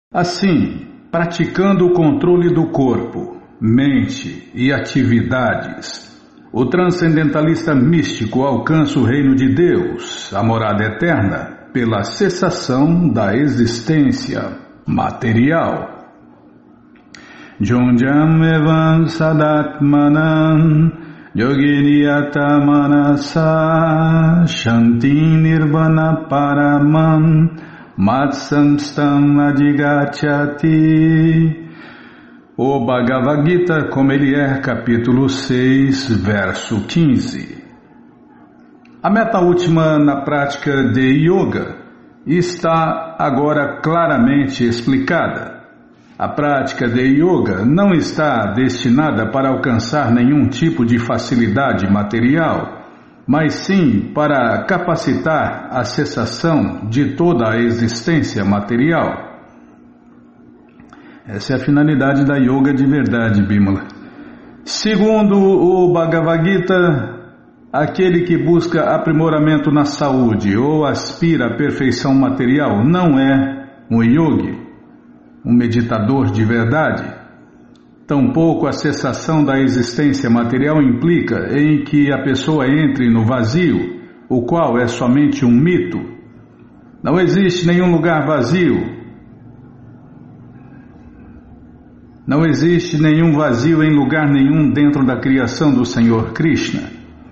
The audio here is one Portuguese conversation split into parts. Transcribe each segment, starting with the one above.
Assim, praticando o controle do corpo, mente e atividades, o transcendentalista místico alcança o reino de Deus, a morada eterna, pela cessação da existência material. Junjam evam sadatmanam yoginiyata manasa shanti nirvana paramam matsamstam adhigachyati. O Bhagavad Gita, como ele é, capítulo 6, verso 15. A meta última na prática de yoga está agora claramente explicada. A prática de yoga não está destinada para alcançar nenhum tipo de facilidade material, mas sim para capacitar a cessação de toda a existência material. Essa é a finalidade da yoga de verdade, Bimala. Segundo o Bhagavad Gita, aquele que busca aprimoramento na saúde ou aspira à perfeição material não é um yogi, um meditador de verdade. Tampouco a cessação da existência material implica em que a pessoa entre no vazio, o qual é somente um mito. Não existe nenhum lugar vazio. Não existe nenhum vazio em lugar nenhum dentro da criação do Senhor Krishna.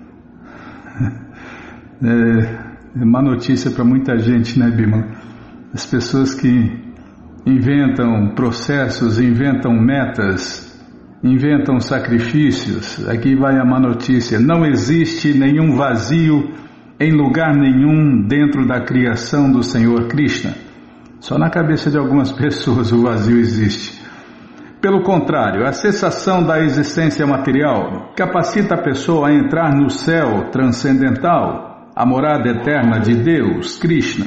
É má notícia para muita gente, né, Bimala? As pessoas que inventam processos, inventam metas, inventam sacrifícios. Aqui vai a má notícia. Não existe nenhum vazio em lugar nenhum dentro da criação do Senhor Krishna. Só na cabeça de algumas pessoas o vazio existe. Pelo contrário, a cessação da existência material capacita a pessoa a entrar no céu transcendental, a morada eterna de Deus, Krishna.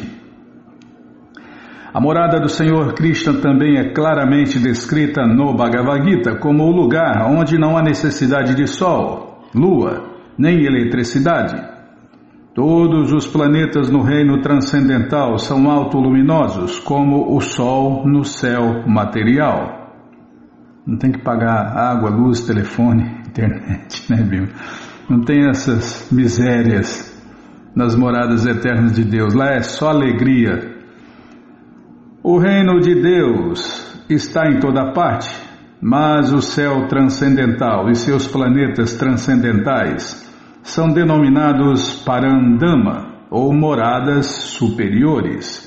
A morada do Senhor Krishna também é claramente descrita no Bhagavad Gita como o lugar onde não há necessidade de sol, lua, nem eletricidade. Todos os planetas no reino transcendental são autoluminosos, como o sol no céu material. Não tem que pagar água, luz, telefone, internet, né, Bíblia? Não tem essas misérias nas moradas eternas de Deus. Lá é só alegria. O reino de Deus está em toda parte, mas o céu transcendental e seus planetas transcendentais são denominados Parandama, ou moradas superiores.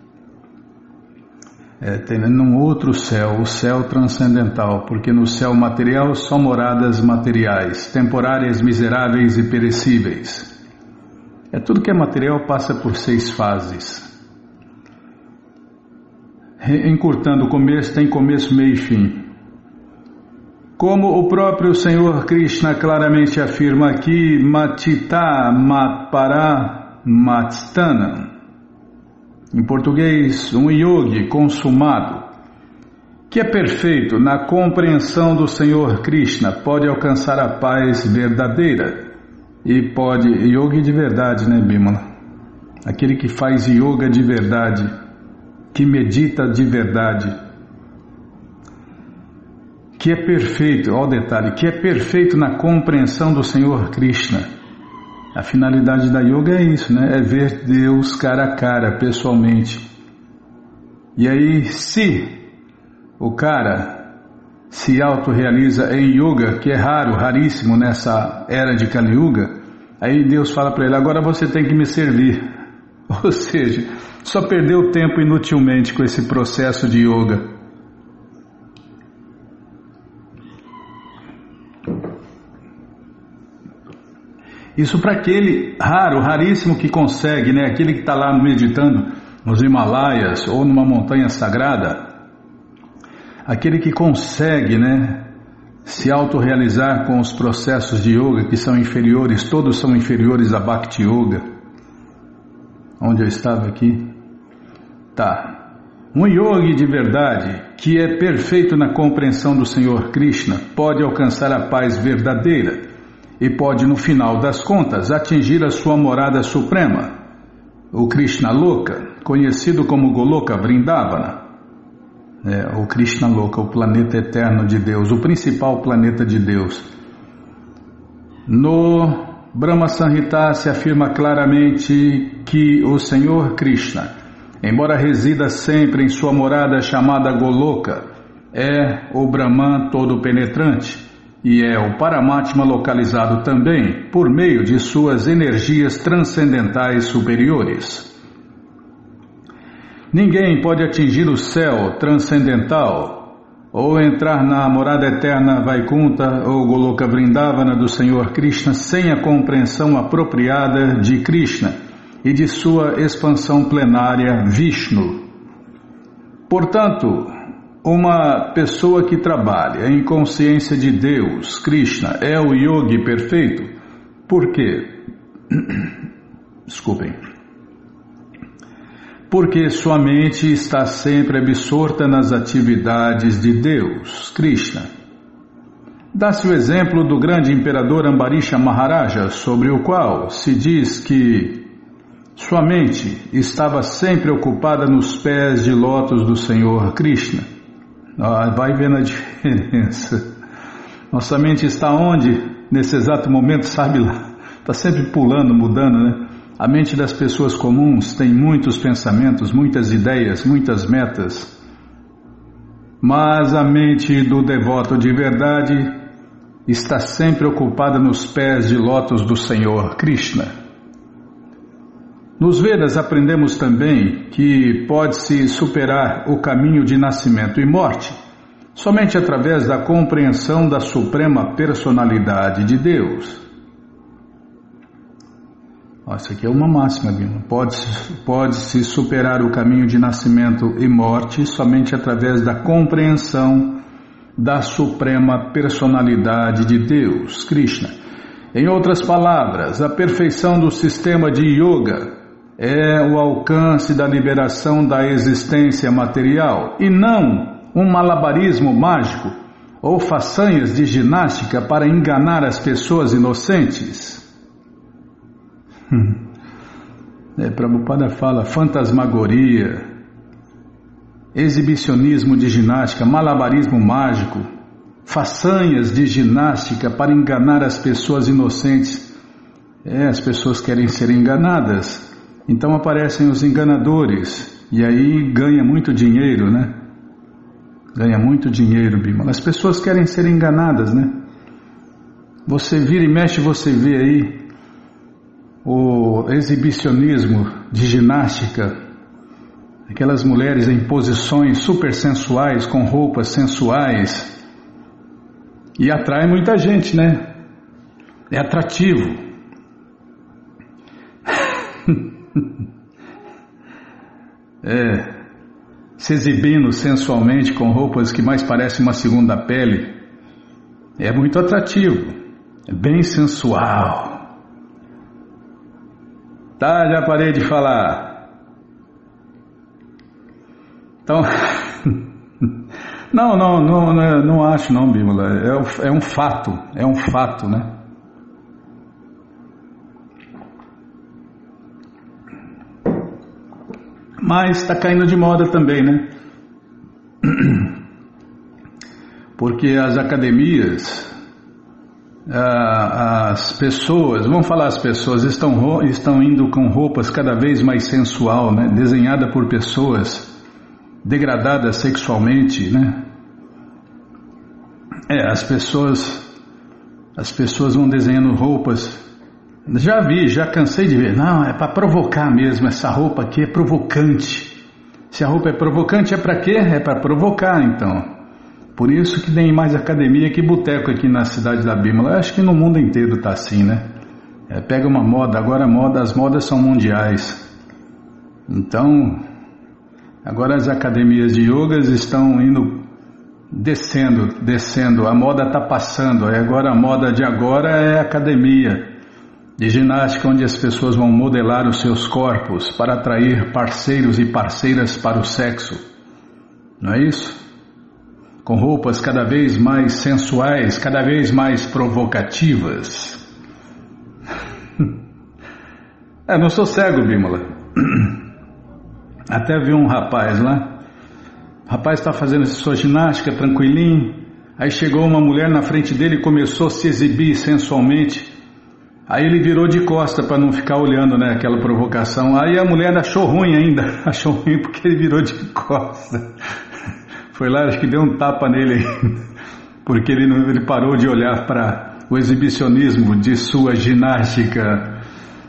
Tem num outro céu, o céu transcendental, porque no céu material só moradas materiais, temporárias, miseráveis e perecíveis. Tudo que é material passa por 6 fases. Encurtando o começo, tem começo, meio e fim. Como o próprio Senhor Krishna claramente afirma aqui, Matita Matpara Matstana. Em português, um yogi consumado, que é perfeito na compreensão do Senhor Krishna, pode alcançar a paz verdadeira. E pode, yogi de verdade, né, Bimala? Aquele que faz yoga de verdade, que medita de verdade, que é perfeito, olha o detalhe, que é perfeito na compreensão do Senhor Krishna. A finalidade da yoga é isso, né? É ver Deus cara a cara, pessoalmente. E aí, se o cara se autorrealiza em yoga, que é raro, raríssimo nessa era de Kali Yuga, aí Deus fala para ele, agora você tem que me servir. Ou seja, só perdeu tempo inutilmente com esse processo de yoga. Isso para aquele raro, raríssimo que consegue, né? Aquele que está lá meditando nos Himalaias ou numa montanha sagrada, aquele que consegue, né, se autorrealizar com os processos de yoga que são inferiores, todos são inferiores a Bhakti Yoga. Onde eu estava aqui? Tá. Um yogi de verdade, que é perfeito na compreensão do Senhor Krishna, pode alcançar a paz verdadeira e pode, no final das contas, atingir a sua morada suprema, o Krishna Loka, conhecido como Goloka Vrindavana. o Krishna Loka, o planeta eterno de Deus, o principal planeta de Deus. No Brahma Samhita se afirma claramente que o Senhor Krishna, embora resida sempre em sua morada chamada Goloka, é o Brahman todo-penetrante e é o Paramatma localizado também por meio de suas energias transcendentais superiores. Ninguém pode atingir o céu transcendental ou entrar na morada eterna Vaikunta ou Goloka Vrindavana do Senhor Krishna sem a compreensão apropriada de Krishna e de sua expansão plenária Vishnu. Portanto, uma pessoa que trabalha em consciência de Deus, Krishna, é o yogi perfeito. Por quê? Desculpem. Porque sua mente está sempre absorta nas atividades de Deus, Krishna. Dá-se o exemplo do grande imperador Ambarisha Maharaja, sobre o qual se diz que sua mente estava sempre ocupada nos pés de lótus do Senhor Krishna. Vai vendo a diferença. Nossa mente está onde? Nesse exato momento, sabe lá. Está sempre pulando, mudando, né? A mente das pessoas comuns tem muitos pensamentos, muitas ideias, muitas metas. Mas a mente do devoto de verdade está sempre ocupada nos pés de lótus do Senhor Krishna. Nos Vedas aprendemos também que pode-se superar o caminho de nascimento e morte somente através da compreensão da suprema personalidade de Deus. Isso aqui é uma máxima, Bima. Pode-se superar o caminho de nascimento e morte somente através da compreensão da suprema personalidade de Deus, Krishna. Em outras palavras, a perfeição do sistema de yoga é o alcance da liberação da existência material e não um malabarismo mágico ou façanhas de ginástica para enganar as pessoas inocentes. Prabhupada fala fantasmagoria, exibicionismo de ginástica, malabarismo mágico, façanhas de ginástica para enganar as pessoas inocentes. As pessoas querem ser enganadas. Então aparecem os enganadores e aí ganha muito dinheiro, né? Ganha muito dinheiro, Bima. As pessoas querem ser enganadas, né? Você vira e mexe, você vê aí o exibicionismo de ginástica, aquelas mulheres em posições super sensuais, com roupas sensuais, e atrai muita gente, né? É atrativo. Se exibindo sensualmente com roupas que mais parecem uma segunda pele, é muito atrativo, é bem sensual. Tá, já parei de falar. Então, não acho não, Bímola, é um fato, né? Mas está caindo de moda também, né? Porque as academias, as pessoas, vamos falar, as pessoas estão indo com roupas cada vez mais sensual, né? Desenhada por pessoas degradadas sexualmente, né? As pessoas vão desenhando roupas. Já cansei de ver. Não, é para provocar mesmo. Essa roupa aqui é provocante. Se a roupa é provocante, é para quê? É para provocar, então. Por isso que tem mais academia que boteco aqui na cidade da Bímola. Eu acho que no mundo inteiro tá assim, né? Pega uma moda, agora as modas são mundiais. Então, agora as academias de yogas estão indo descendo. A moda tá passando. Agora a moda de agora é academia de ginástica, onde as pessoas vão modelar os seus corpos para atrair parceiros e parceiras para o sexo. Não é isso? Com roupas cada vez mais sensuais, cada vez mais provocativas. Não sou cego, Bímola. Até vi um rapaz lá, O rapaz está fazendo sua ginástica tranquilinho. Aí chegou uma mulher na frente dele e começou a se exibir sensualmente. Aí ele virou de costa para não ficar olhando, né, aquela provocação. Aí a mulher achou ruim ainda. Achou ruim porque ele virou de costa. Foi lá, acho que deu um tapa nele porque ele parou de olhar para o exibicionismo de sua ginástica,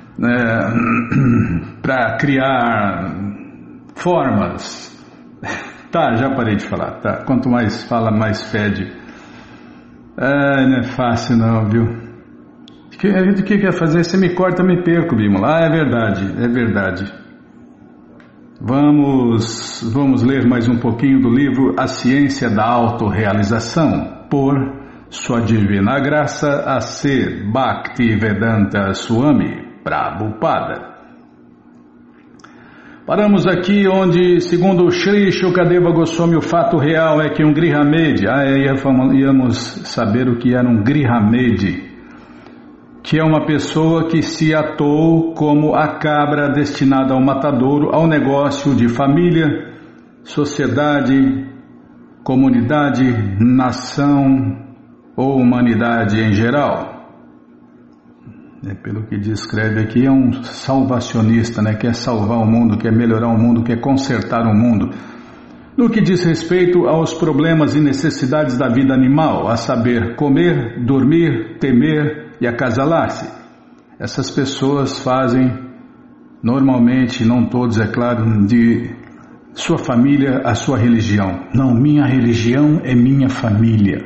né, para criar formas. Tá, já parei de falar. Tá. Quanto mais fala, mais fede. Não é fácil não, viu? O que quer fazer? Você me corta, me perco, Bímola. É verdade, é verdade. Vamos ler mais um pouquinho do livro A Ciência da Autorrealização, por Sua Divina Graça A.C. Bhaktivedanta Swami Prabhupada. Paramos aqui onde, segundo Sri Shukadeva Goswami, o fato real é que um Grihamedi, íamos saber o que era um Grihamedi, que é uma pessoa que se atou como a cabra destinada ao matadouro, ao negócio de família, sociedade, comunidade, nação ou humanidade em geral. Pelo que descreve aqui, é um salvacionista, né? Quer salvar o mundo, quer melhorar o mundo, quer consertar o mundo. No que diz respeito aos problemas e necessidades da vida animal, a saber, comer, dormir, temer e acasalar-se. Essas pessoas fazem, normalmente, não todos, é claro, de sua família a sua religião. Não, minha religião é minha família.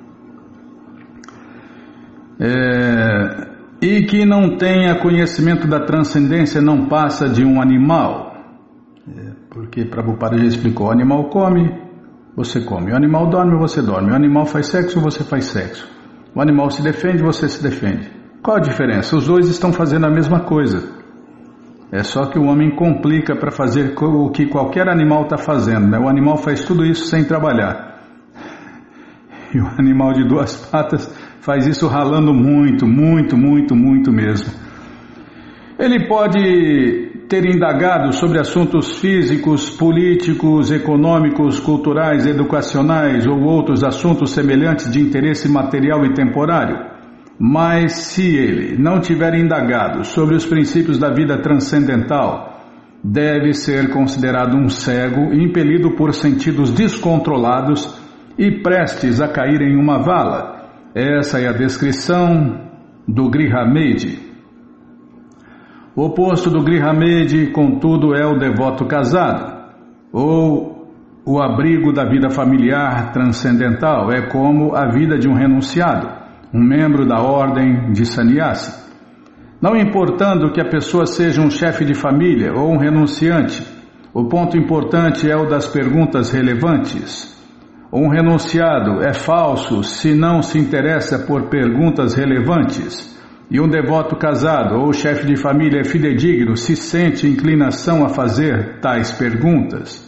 E que não tenha conhecimento da transcendência não passa de um animal. Porque Prabhupada já explicou, o animal come, você come. O animal dorme, você dorme. O animal faz sexo, você faz sexo. O animal se defende, você se defende. Qual a diferença? Os dois estão fazendo a mesma coisa. É só que o homem complica para fazer o que qualquer animal está fazendo, né? O animal faz tudo isso sem trabalhar. E o animal de duas patas faz isso ralando muito, muito, muito, muito mesmo. Ele pode ter indagado sobre assuntos físicos, políticos, econômicos, culturais, educacionais ou outros assuntos semelhantes de interesse material e temporário. Mas se ele não tiver indagado sobre os princípios da vida transcendental, deve ser considerado um cego, impelido por sentidos descontrolados e prestes a cair em uma vala. Essa é a descrição do Grihamedi. O oposto do Grihamedi, contudo, é o devoto casado, ou o abrigo da vida familiar transcendental, é como a vida de um renunciado, um membro da ordem de sannyasi. Não importando que a pessoa seja um chefe de família ou um renunciante, o ponto importante é o das perguntas relevantes. Um renunciado é falso se não se interessa por perguntas relevantes, e um devoto casado ou chefe de família é fidedigno se sente inclinação a fazer tais perguntas.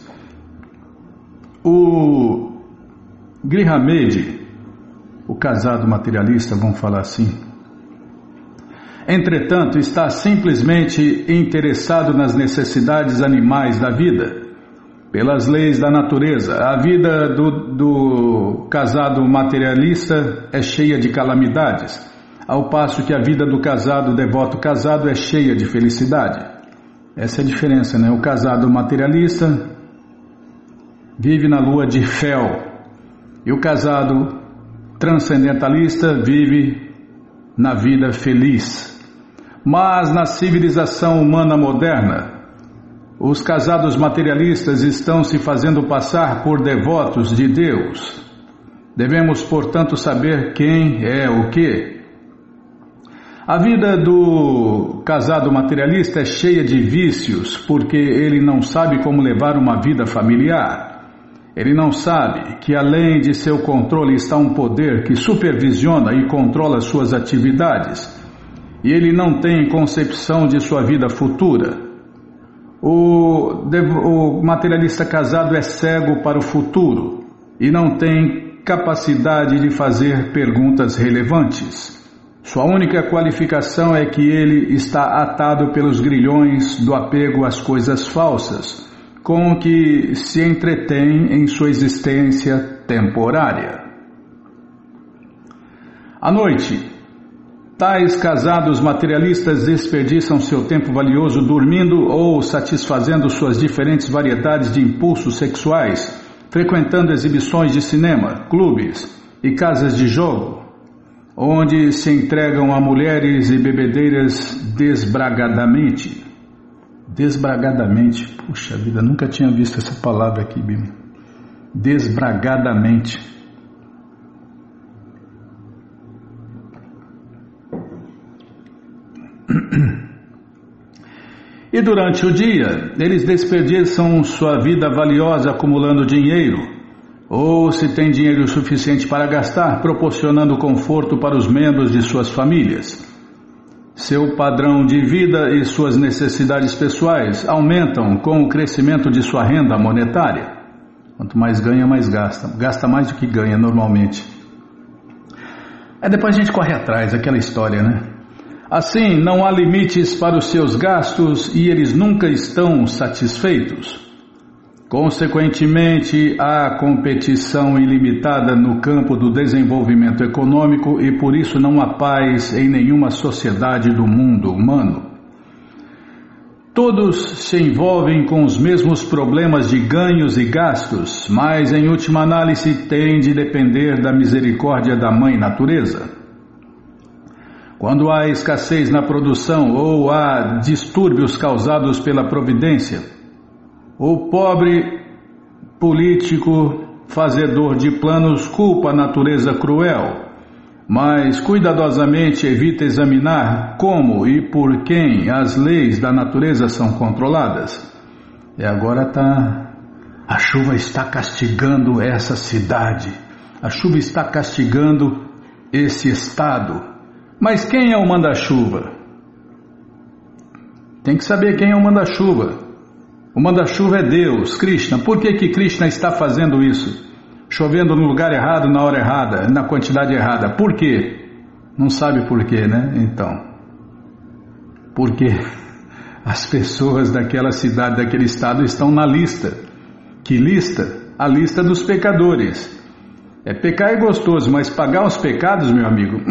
O Grihamedi, o casado materialista, vamos falar assim, entretanto, está simplesmente interessado nas necessidades animais da vida. Pelas leis da natureza, a vida do casado materialista é cheia de calamidades, ao passo que a vida do casado devoto casado é cheia de felicidade. Essa é a diferença, né? O casado materialista vive na lua de fel, e o casado transcendentalista vive na vida feliz. Mas na civilização humana moderna, os casados materialistas estão se fazendo passar por devotos de Deus. Devemos, portanto, saber quem é o quê. A vida do casado materialista é cheia de vícios, porque ele não sabe como levar uma vida familiar. Ele não sabe que além de seu controle está um poder que supervisiona e controla suas atividades. E ele não tem concepção de sua vida futura. O materialista casado é cego para o futuro e não tem capacidade de fazer perguntas relevantes. Sua única qualificação é que ele está atado pelos grilhões do apego às coisas falsas, com que se entretém em sua existência temporária. À noite, tais casados materialistas desperdiçam seu tempo valioso dormindo ou satisfazendo suas diferentes variedades de impulsos sexuais, frequentando exibições de cinema, clubes e casas de jogo, onde se entregam a mulheres e bebedeiras desbragadamente. Desbragadamente, puxa vida, nunca tinha visto essa palavra aqui, Bíblia. Desbragadamente. E durante o dia, eles desperdiçam sua vida valiosa acumulando dinheiro, ou se tem dinheiro suficiente para gastar, proporcionando conforto para os membros de suas famílias. Seu padrão de vida e suas necessidades pessoais aumentam com o crescimento de sua renda monetária. Quanto mais ganha, mais gasta. Gasta mais do que ganha normalmente. Depois a gente corre atrás, aquela história, né? Assim, não há limites para os seus gastos e eles nunca estão satisfeitos. Consequentemente, há competição ilimitada no campo do desenvolvimento econômico e por isso não há paz em nenhuma sociedade do mundo humano. Todos se envolvem com os mesmos problemas de ganhos e gastos, mas em última análise têm de depender da misericórdia da Mãe Natureza. Quando há escassez na produção ou há distúrbios causados pela providência, o pobre político fazedor de planos culpa a natureza cruel, mas cuidadosamente evita examinar como e por quem as leis da natureza são controladas. E agora a chuva está castigando essa cidade, a chuva está castigando esse estado. Mas quem é o manda-chuva? Tem que saber quem é o manda-chuva. O manda-chuva é Deus, Krishna. Por que Krishna está fazendo isso? Chovendo no lugar errado, na hora errada, na quantidade errada. Por quê? Não sabe por quê, né? Então, porque as pessoas daquela cidade, daquele estado estão na lista. Que lista? A lista dos pecadores. Pecar é gostoso, mas pagar os pecados, meu amigo,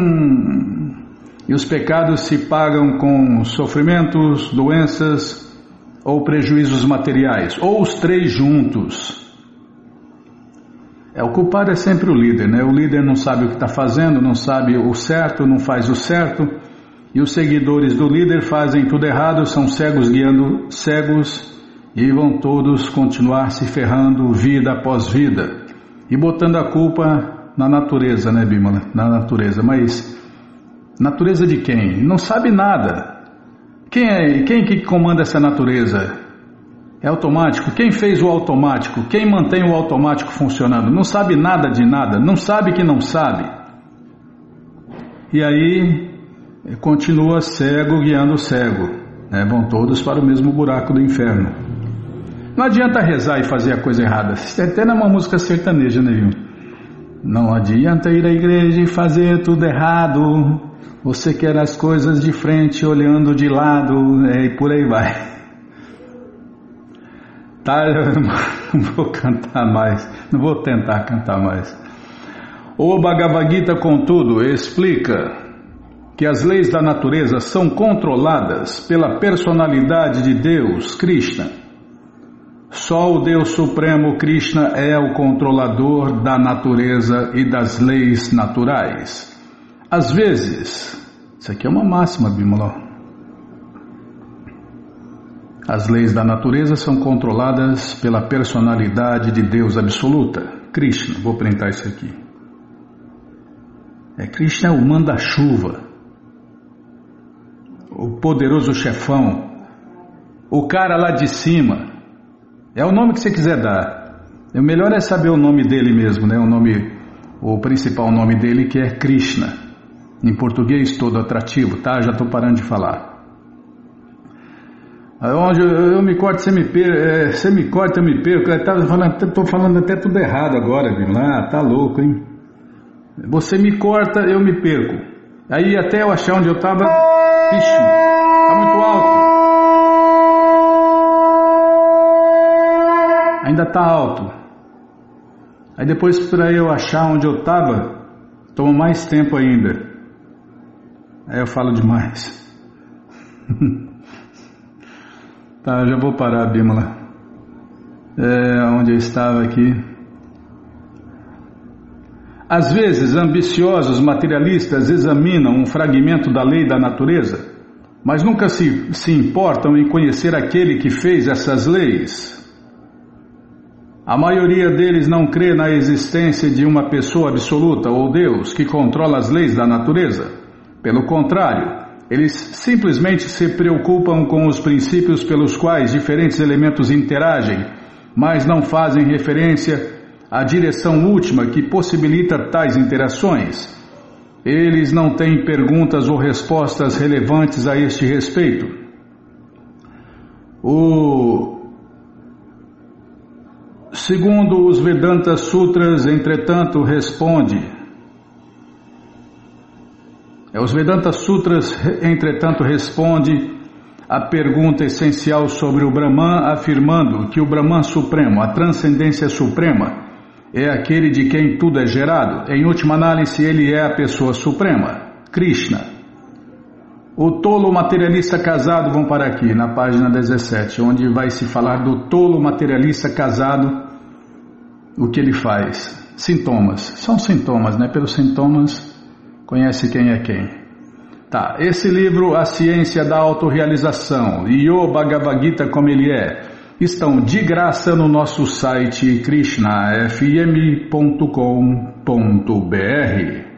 E os pecados se pagam com sofrimentos, doenças ou prejuízos materiais, ou os três juntos. O culpado é sempre o líder, né? O líder não sabe o que está fazendo, não sabe o certo, não faz o certo, e os seguidores do líder fazem tudo errado, são cegos guiando cegos, e vão todos continuar se ferrando vida após vida, e botando a culpa na natureza, né, Bímola? Na natureza, mas natureza de quem? Não sabe nada. Quem que comanda essa natureza? É automático? Quem fez o automático? Quem mantém o automático funcionando? Não sabe nada de nada, não sabe que não sabe. E aí continua cego guiando cego, né? Vão todos para o mesmo buraco do inferno. Não adianta rezar e fazer a coisa errada. Isso é até numa música sertaneja, né, viu? Não adianta ir à igreja e fazer tudo errado. Você quer as coisas de frente, olhando de lado, e por aí vai. Eu não vou cantar mais, não vou tentar cantar mais. O Bhagavad Gita, contudo, explica que as leis da natureza são controladas pela personalidade de Deus, Krishna. Só o Deus Supremo, Krishna, é o controlador da natureza e das leis naturais. Às vezes, isso aqui é uma máxima, Bímola. As leis da natureza são controladas pela personalidade de Deus absoluta, Krishna. Vou printar isso aqui. Krishna é o manda-chuva, o poderoso chefão, o cara lá de cima. É o nome que você quiser dar. O melhor é saber o nome dele mesmo, né? O principal nome dele, que é Krishna. Em português todo atrativo, tá? Já estou parando de falar. Onde eu me corto, você me perca. Você me corta, eu me perco. Estou falando até tudo errado agora, viu? Tá louco, hein? Você me corta, eu me perco. Aí até eu achar onde eu estava. Ixi, tá muito alto. ainda está alto. Aí depois, para eu achar onde eu estava, toma mais tempo ainda. Aí eu falo demais. Tá, já vou parar, Bímola. Onde eu estava aqui. Às vezes, ambiciosos materialistas examinam um fragmento da lei da natureza, mas nunca se importam em conhecer aquele que fez essas leis. A maioria deles não crê na existência de uma pessoa absoluta ou Deus que controla as leis da natureza. Pelo contrário, eles simplesmente se preocupam com os princípios pelos quais diferentes elementos interagem, mas não fazem referência à direção última que possibilita tais interações. Eles não têm perguntas ou respostas relevantes a este respeito. Segundo os Vedanta Sutras, entretanto, responde a pergunta essencial sobre o Brahman, afirmando que o Brahman Supremo, a transcendência suprema, é aquele de quem tudo é gerado. Em última análise, ele é a pessoa suprema, Krishna. O tolo materialista casado, vamos parar aqui, na página 17, onde vai se falar do tolo materialista casado, o que ele faz. Sintomas, são sintomas, né? Pelos sintomas, conhece quem é quem. Tá, esse livro, A Ciência da Autorrealização, e o Bhagavad Gita como ele é, estão de graça no nosso site krishnafm.com.br.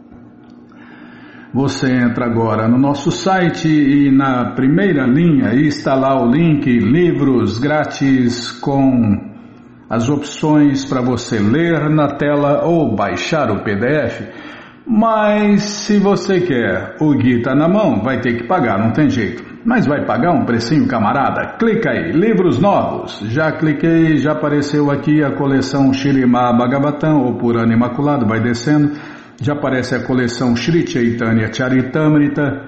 Você entra agora no nosso site e na primeira linha está lá o link Livros Grátis com as opções para você ler na tela ou baixar o PDF. Mas se você quer o Gita na mão, vai ter que pagar, não tem jeito. Mas vai pagar um precinho, camarada? Clica aí, livros novos. Já cliquei, já apareceu aqui a coleção Śrīmad Bhagavatam, ou Purana Imaculado, vai descendo. Já aparece a coleção Sri Chaitanya Charitamrita,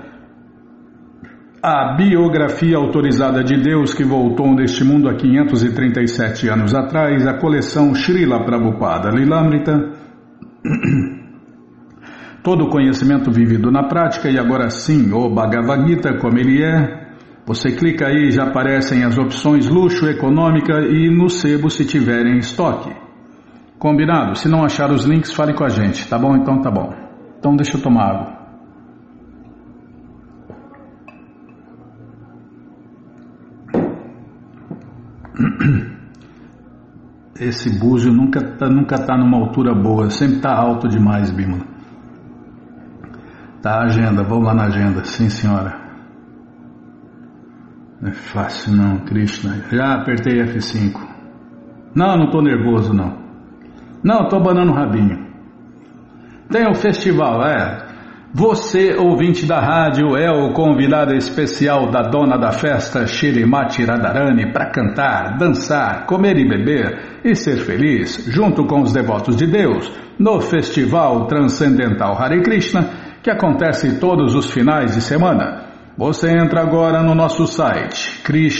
a biografia autorizada de Deus que voltou neste mundo há 537 anos atrás, a coleção Srila Prabhupada Lilamrita, todo o conhecimento vivido na prática e agora sim o Bhagavad Gita como ele é. Você clica aí, já aparecem as opções luxo, econômica e no sebo se tiver em estoque. Combinado? Se não achar os links, fale com a gente, tá bom? Então tá bom. Então deixa eu tomar água. Esse búzio nunca tá numa altura boa, sempre tá alto demais, Bímola. Tá, agenda, vamos lá na agenda, sim senhora. Não é fácil não, Krishna. Já apertei F5. Não tô nervoso não. Não, tô abanando o rabinho. Tem um festival, Você, ouvinte da rádio, é o convidado especial da dona da festa, Shrimati Radharani, para cantar, dançar, comer e beber e ser feliz, junto com os devotos de Deus, no Festival Transcendental Hare Krishna, que acontece todos os finais de semana. Você entra agora no nosso site,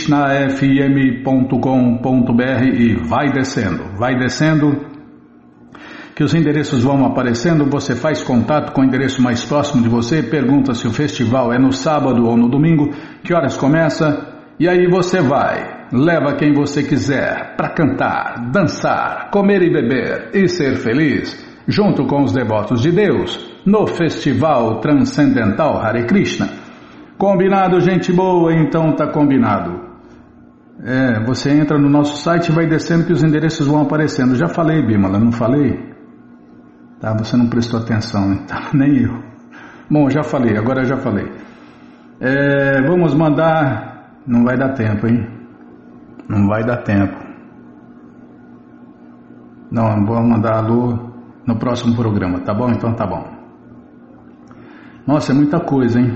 krishnafm.com.br e vai descendo, que os endereços vão aparecendo, você faz contato com o endereço mais próximo de você, pergunta se o festival é no sábado ou no domingo, que horas começa, e aí você vai, leva quem você quiser para cantar, dançar, comer e beber e ser feliz, junto com os devotos de Deus, no Festival Transcendental Hare Krishna. Combinado, gente boa? Então tá combinado. Você entra no nosso site e vai descendo que os endereços vão aparecendo. Já falei, Bímola, não falei? Tá, você não prestou atenção, então, nem eu. Bom, já falei, agora já falei. Vamos mandar... Não vai dar tempo, hein? Não vai dar tempo. Não, vou mandar alô no próximo programa, tá bom? Então tá bom. Nossa, é muita coisa, hein?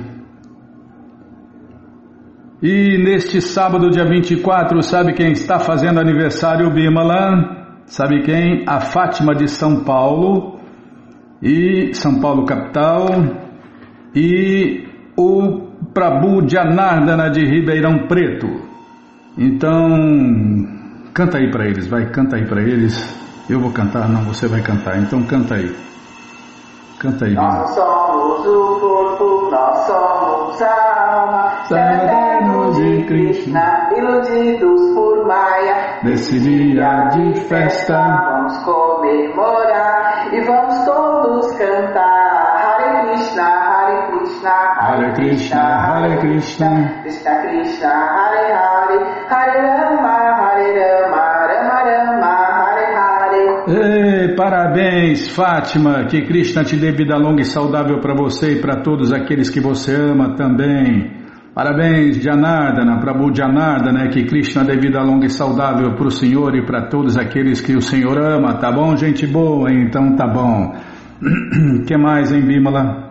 E neste sábado, dia 24, sabe quem está fazendo aniversário, Bímola? Sabe quem? A Fátima de São Paulo... e São Paulo capital, e o Prabhu Janardana de Ribeirão Preto. Então, Canta aí para eles, vai, canta aí para eles. Eu vou cantar? Não, você vai cantar. Então canta aí. Canta aí. Nós somos o corpo, nós somos a alma, eternos de Krishna, iludidos por Maya. Nesse dia de festa, vamos comemorar e vamos todos cantar. Hare Krishna, Hare Krishna, Hare Krishna, Hare Krishna, Krishna Krishna, Hare Hare, Hare Rama, Rama Rama, Hare Hare. Ei, parabéns, Fátima, que Krishna te dê vida longa e saudável para você e para todos aqueles que você ama também. Parabéns, Janardana, Prabhu Janardana, que Krishna dê vida longa e saudável para o Senhor e para todos aqueles que o Senhor ama, tá bom, gente boa? Então tá bom. Que mais, hein, Bimala?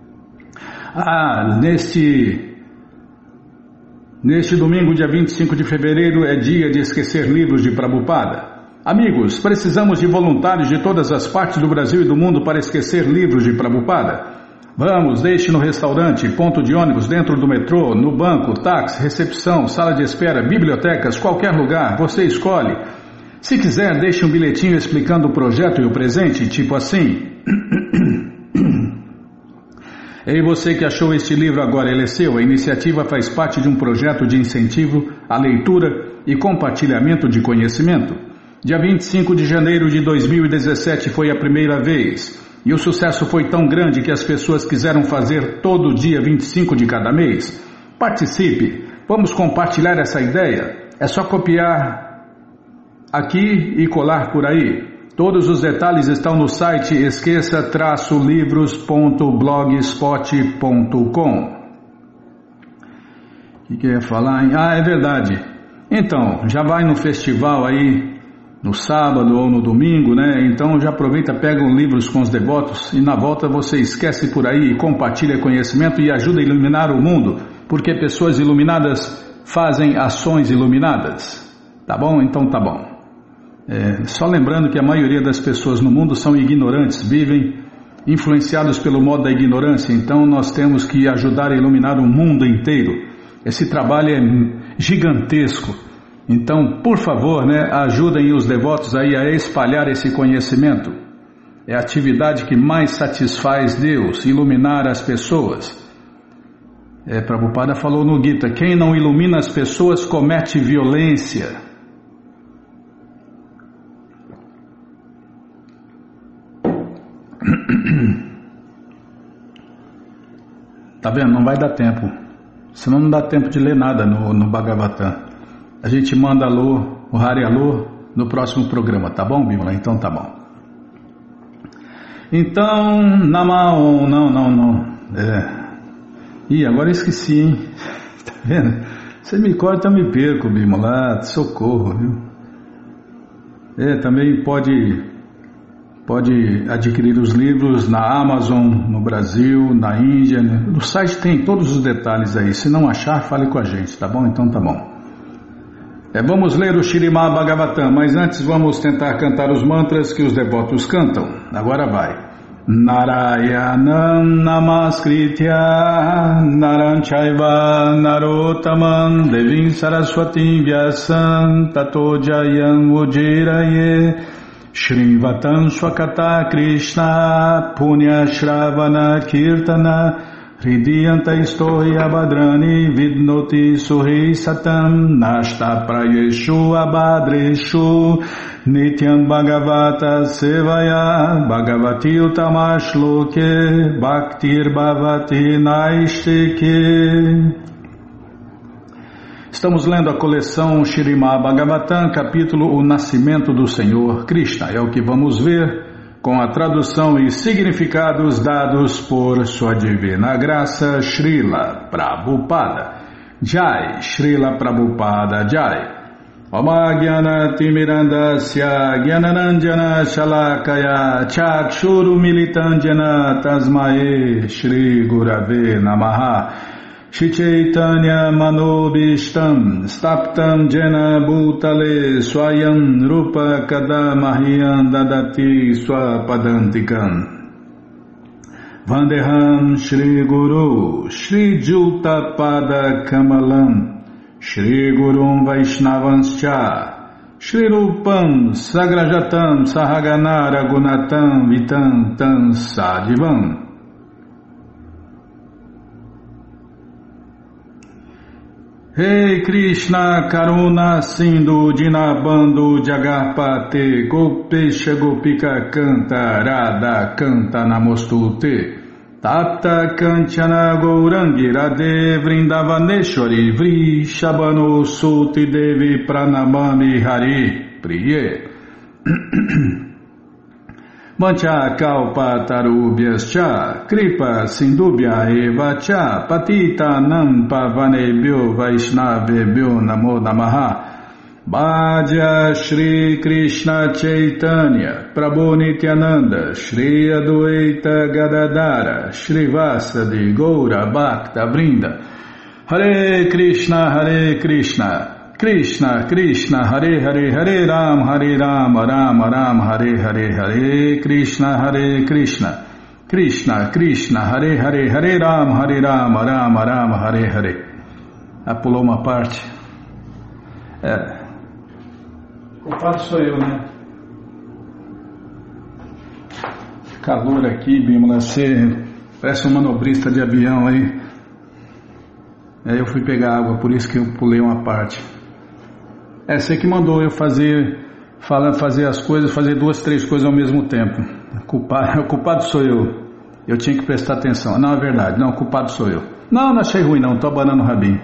Neste domingo, dia 25 de fevereiro, é dia de esquecer livros de Prabhupada. Amigos, precisamos de voluntários de todas as partes do Brasil e do mundo para esquecer livros de Prabhupada. Vamos, deixe no restaurante, ponto de ônibus, dentro do metrô, no banco, táxi, recepção, sala de espera, bibliotecas, qualquer lugar, você escolhe. Se quiser, deixe um bilhetinho explicando o projeto e o presente, tipo assim. Ei, você que achou este livro agora, ele é seu. A iniciativa faz parte de um projeto de incentivo à leitura e compartilhamento de conhecimento. Dia 25 de janeiro de 2017 foi a primeira vez. E o sucesso foi tão grande que as pessoas quiseram fazer todo dia 25 de cada mês. Participe, vamos compartilhar essa ideia. É só copiar aqui e colar por aí. Todos os detalhes estão no site esqueça-livros.blogspot.com. O que eu ia falar? É verdade. Então, já vai no festival aí, no sábado ou no domingo, né? Então já aproveita, pega os livros com os devotos e na volta você esquece por aí e compartilha conhecimento e ajuda a iluminar o mundo, porque pessoas iluminadas fazem ações iluminadas. Tá bom? Então tá bom. Só lembrando que a maioria das pessoas no mundo são ignorantes, vivem influenciados pelo modo da ignorância, então nós temos que ajudar a iluminar o mundo inteiro. Esse trabalho é gigantesco. Então, por favor, né, ajudem os devotos aí a espalhar esse conhecimento. É a atividade que mais satisfaz Deus, iluminar as pessoas. Prabhupada falou no Gita, quem não ilumina as pessoas comete violência. Tá vendo? Não vai dar tempo. Senão não dá tempo de ler nada no Bhagavatam. A gente manda alô, o Hare Alô, no próximo programa, tá bom, Bimala? Então tá bom. Então, Namao, não. Ih, agora eu esqueci, hein? Tá vendo? Você me corta, eu me perco, Bimala. Socorro, viu? Também pode adquirir os livros na Amazon, no Brasil, na Índia, né? No site tem todos os detalhes aí. Se não achar, fale com a gente, tá bom? Então tá bom. Vamos ler o Śrīmad Bhagavatam, mas antes vamos tentar cantar os mantras que os devotos cantam. Agora vai. Narayanam Namaskritya Naram Chaiva Narottaman Devim Saraswatim Vyasam Tato Jayam Ujiraye Shrivatam Swakata Krishna Punya Shravana Kirtana Hridiyanta Istohi Abhadrani Vidnoti Suhi Satam Nashta Prayeshu Abhadreshu Nityam Bhagavata Sevaya Bhagavati Utamashloke Bhaktir Bhavati Naistike. Estamos lendo a coleção Śrīmad Bhagavatam, capítulo O Nascimento do Senhor Krishna. É o que vamos ver com a tradução e significados dados por Sua Divina Graça, Srila Prabhupada. Jai, Srila Prabhupada Jai. Oma Gyana Timirandasya Gyananandjana Shalakaya Chakshuru Militandjana Tasmae Shri Gurave Namaha. Shri Chaitanya Manobishtam Staptam Jena Bhutale Swayam Rupa Kadamahyam Dadati Swapadantikam Vandeham Shri Guru Shri Juta Pada Kamalam Shri Gurum Vaishnavanscha Shri Rupam Sagrajatam Sahagana Raghunatam Vitam Tam Sadivam. Rei Krishna Karuna Sindhu Dinabandhu Jagarpate Gopesha Gopika Canta Radha Canta Namostute Tapta Kanchana Gourangi Radhe Vrindavaneshwari Vri Shabano Suti Devi Pranamami Hari Priye Mancha Kalpa Tarubhyascha Kripa Sindubhya Eva Cha Patita Nam Pavanebhyo Vaishnavebhyo Namo Namaha Bhaja Shri Krishna Chaitanya Prabhu Nityananda Shri Adwaita Gadadara Shri Vasadi Goura Bhakta Vrinda Hare Krishna Krishna Krishna Hare Hare Hare Ram Ram Ram Hare Hare Hare Krishna Krishna Krishna Hare Hare Hare Ram Ram Ram Hare Hare. Pulou uma parte. O culpado sou eu, né? Calor aqui, Bímola, você parece um manobrista de avião aí. Aí eu fui pegar água, por isso que eu pulei uma parte. Você que mandou eu fazer as coisas, fazer 2, 3 coisas ao mesmo tempo. O culpado sou eu. Eu tinha que prestar atenção. Não, é verdade. Não, o culpado sou eu. Não achei ruim não, tô abanando o rabinho.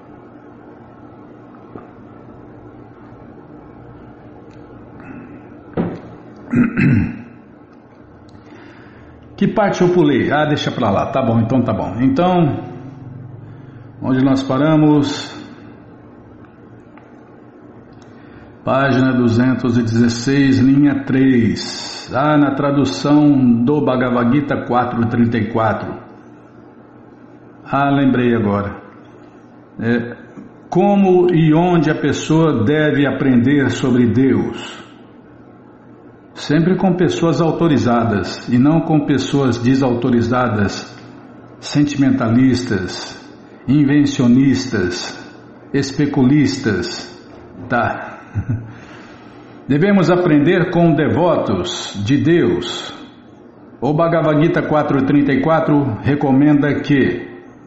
Que parte eu pulei? Deixa pra lá. Tá bom, então tá bom. Então, onde nós paramos? Página 216, linha 3. Na tradução do Bhagavad Gita 4.34. Lembrei agora. Como e onde a pessoa deve aprender sobre Deus? Sempre com pessoas autorizadas e não com pessoas desautorizadas, sentimentalistas, invencionistas, especulistas. Devemos aprender com devotos de Deus. O Bhagavad Gita 4.34 recomenda que...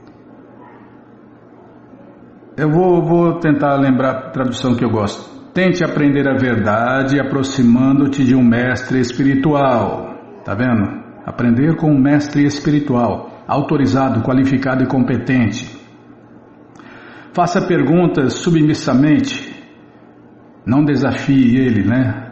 Eu vou tentar lembrar a tradução que eu gosto. Tente aprender a verdade aproximando-te de um mestre espiritual. Tá vendo? Aprender com um mestre espiritual, autorizado, qualificado e competente. Faça perguntas submissamente. Não desafie ele, né?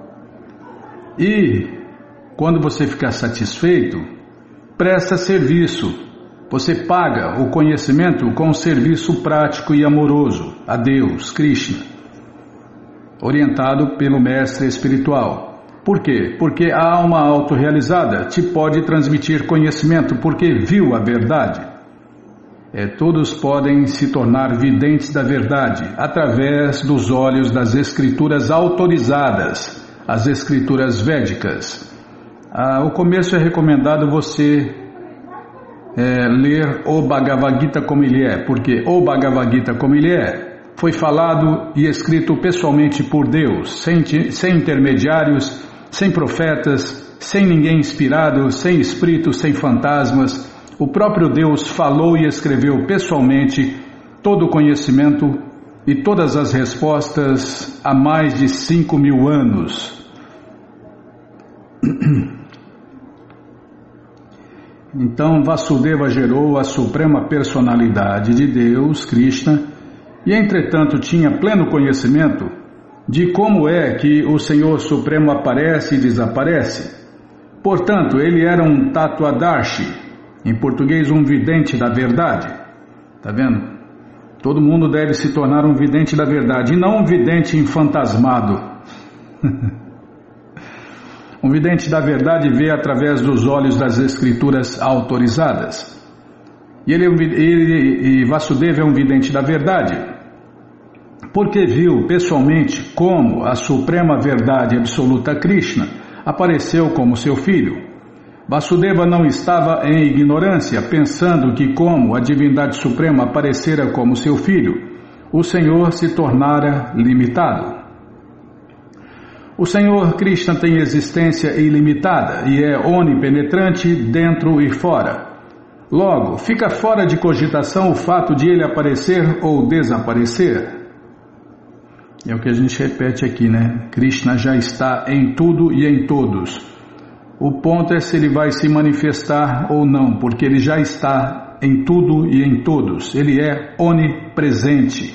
E, quando você ficar satisfeito, presta serviço. Você paga o conhecimento com um serviço prático e amoroso a Deus, Krishna, orientado pelo mestre espiritual. Por quê? Porque a alma autorrealizada te pode transmitir conhecimento porque viu a verdade. Todos podem se tornar videntes da verdade através dos olhos das escrituras autorizadas, as escrituras védicas. O começo é recomendado você ler o Bhagavad Gita como ele é, porque o Bhagavad Gita como ele foi falado e escrito pessoalmente por Deus, sem intermediários, sem profetas, sem ninguém inspirado, sem espíritos, sem fantasmas. O próprio Deus falou e escreveu pessoalmente todo o conhecimento e todas as respostas há mais de 5.000 anos. Então Vasudeva gerou a suprema personalidade de Deus, Krishna, e entretanto tinha pleno conhecimento de como é que o Senhor Supremo aparece e desaparece. Portanto, ele era um Tattvadarshi, em português um vidente da verdade. Tá vendo? Todo mundo deve se tornar um vidente da verdade e não um vidente enfantasmado. Um vidente da verdade vê através dos olhos das escrituras autorizadas. E Vasudeva é um vidente da verdade, porque viu pessoalmente como a suprema verdade absoluta Krishna apareceu como seu filho. Vasudeva não estava em ignorância, pensando que como a divindade suprema aparecera como seu filho, o Senhor se tornara limitado. O Senhor Krishna tem existência ilimitada e é onipenetrante dentro e fora. Logo, fica fora de cogitação o fato de ele aparecer ou desaparecer. É o que a gente repete aqui, né? Krishna já está em tudo e em todos. O ponto é se ele vai se manifestar ou não, porque ele já está em tudo e em todos. Ele é onipresente.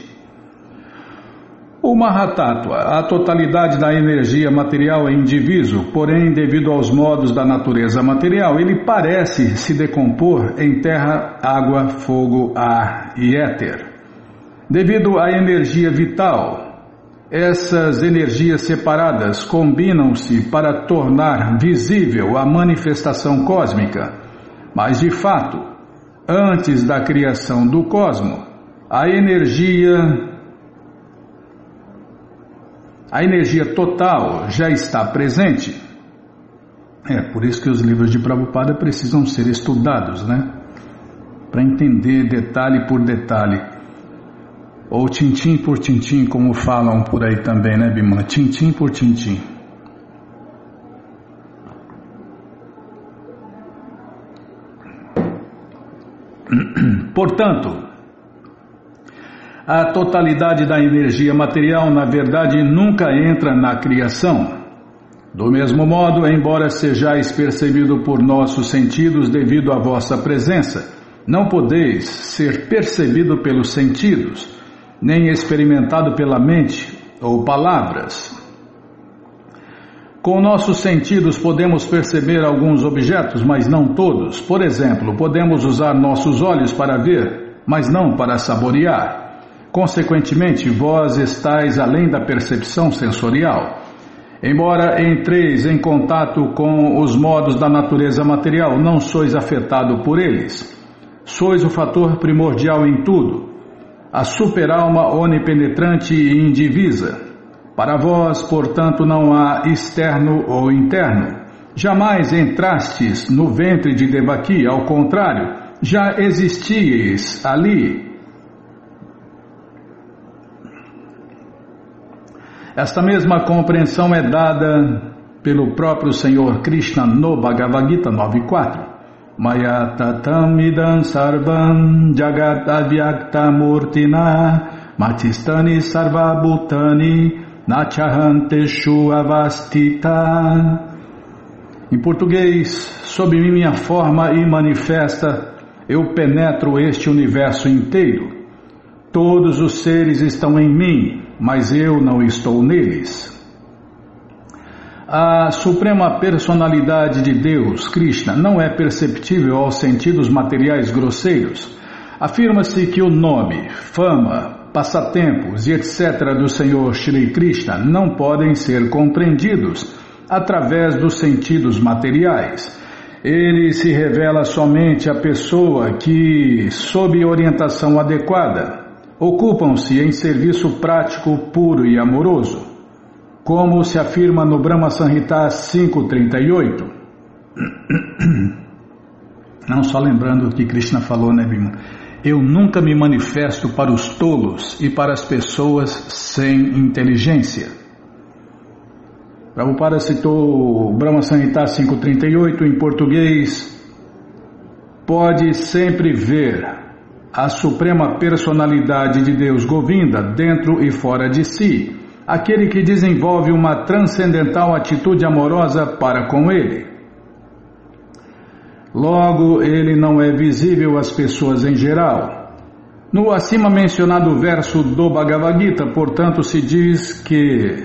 O Mahatattva, a totalidade da energia material é indiviso, porém, devido aos modos da natureza material, ele parece se decompor em terra, água, fogo, ar e éter. Devido à energia vital, essas energias separadas combinam-se para tornar visível a manifestação cósmica. Mas, de fato, antes da criação do cosmo, a energia total já está presente. Por isso que os livros de Prabhupada precisam ser estudados, né? Para entender detalhe por detalhe. Ou tintim por tintim, como falam por aí também, né, Bimala? Tintim por tintim. Portanto, a totalidade da energia material, na verdade, nunca entra na criação. Do mesmo modo, embora sejais percebido por nossos sentidos devido à vossa presença, não podeis ser percebido pelos sentidos, nem experimentado pela mente ou palavras. Com nossos sentidos podemos perceber alguns objetos, mas não todos. Por exemplo, podemos usar nossos olhos para ver, mas não para saborear. Consequentemente, vós estáis além da percepção sensorial. Embora entreis em contato com os modos da natureza material, não sois afetado por eles. Sois o fator primordial em tudo, a superalma onipenetrante e indivisa. Para vós, portanto, não há externo ou interno. Jamais entrastes no ventre de Devaki, ao contrário, já existíeis ali. Esta mesma compreensão é dada pelo próprio Senhor Krishna no Bhagavad Gita 9.4. Maya tatam idam sarvam jagat avyakta murtina matistani sarva bhutani nachahanteshu avastita. Em português, sob minha forma e manifesta, eu penetro este universo inteiro. Todos os seres estão em mim, mas eu não estou neles. A suprema personalidade de Deus, Krishna, não é perceptível aos sentidos materiais grosseiros. Afirma-se que o nome, fama, passatempos e etc. do Senhor Shri Krishna não podem ser compreendidos através dos sentidos materiais. Ele se revela somente à pessoa que, sob orientação adequada, ocupam-se em serviço prático, puro e amoroso, como se afirma no Brahma Samhita 5.38. Não, só lembrando o que Krishna falou, né, Bima? Eu nunca me manifesto para os tolos e para as pessoas sem inteligência. Prabhupada citou o Brahma Samhita 5.38 em português. Pode sempre ver a suprema personalidade de Deus Govinda dentro e fora de si, aquele que desenvolve uma transcendental atitude amorosa para com ele. Logo, ele não é visível às pessoas em geral. No acima mencionado verso do Bhagavad Gita, portanto, se diz que,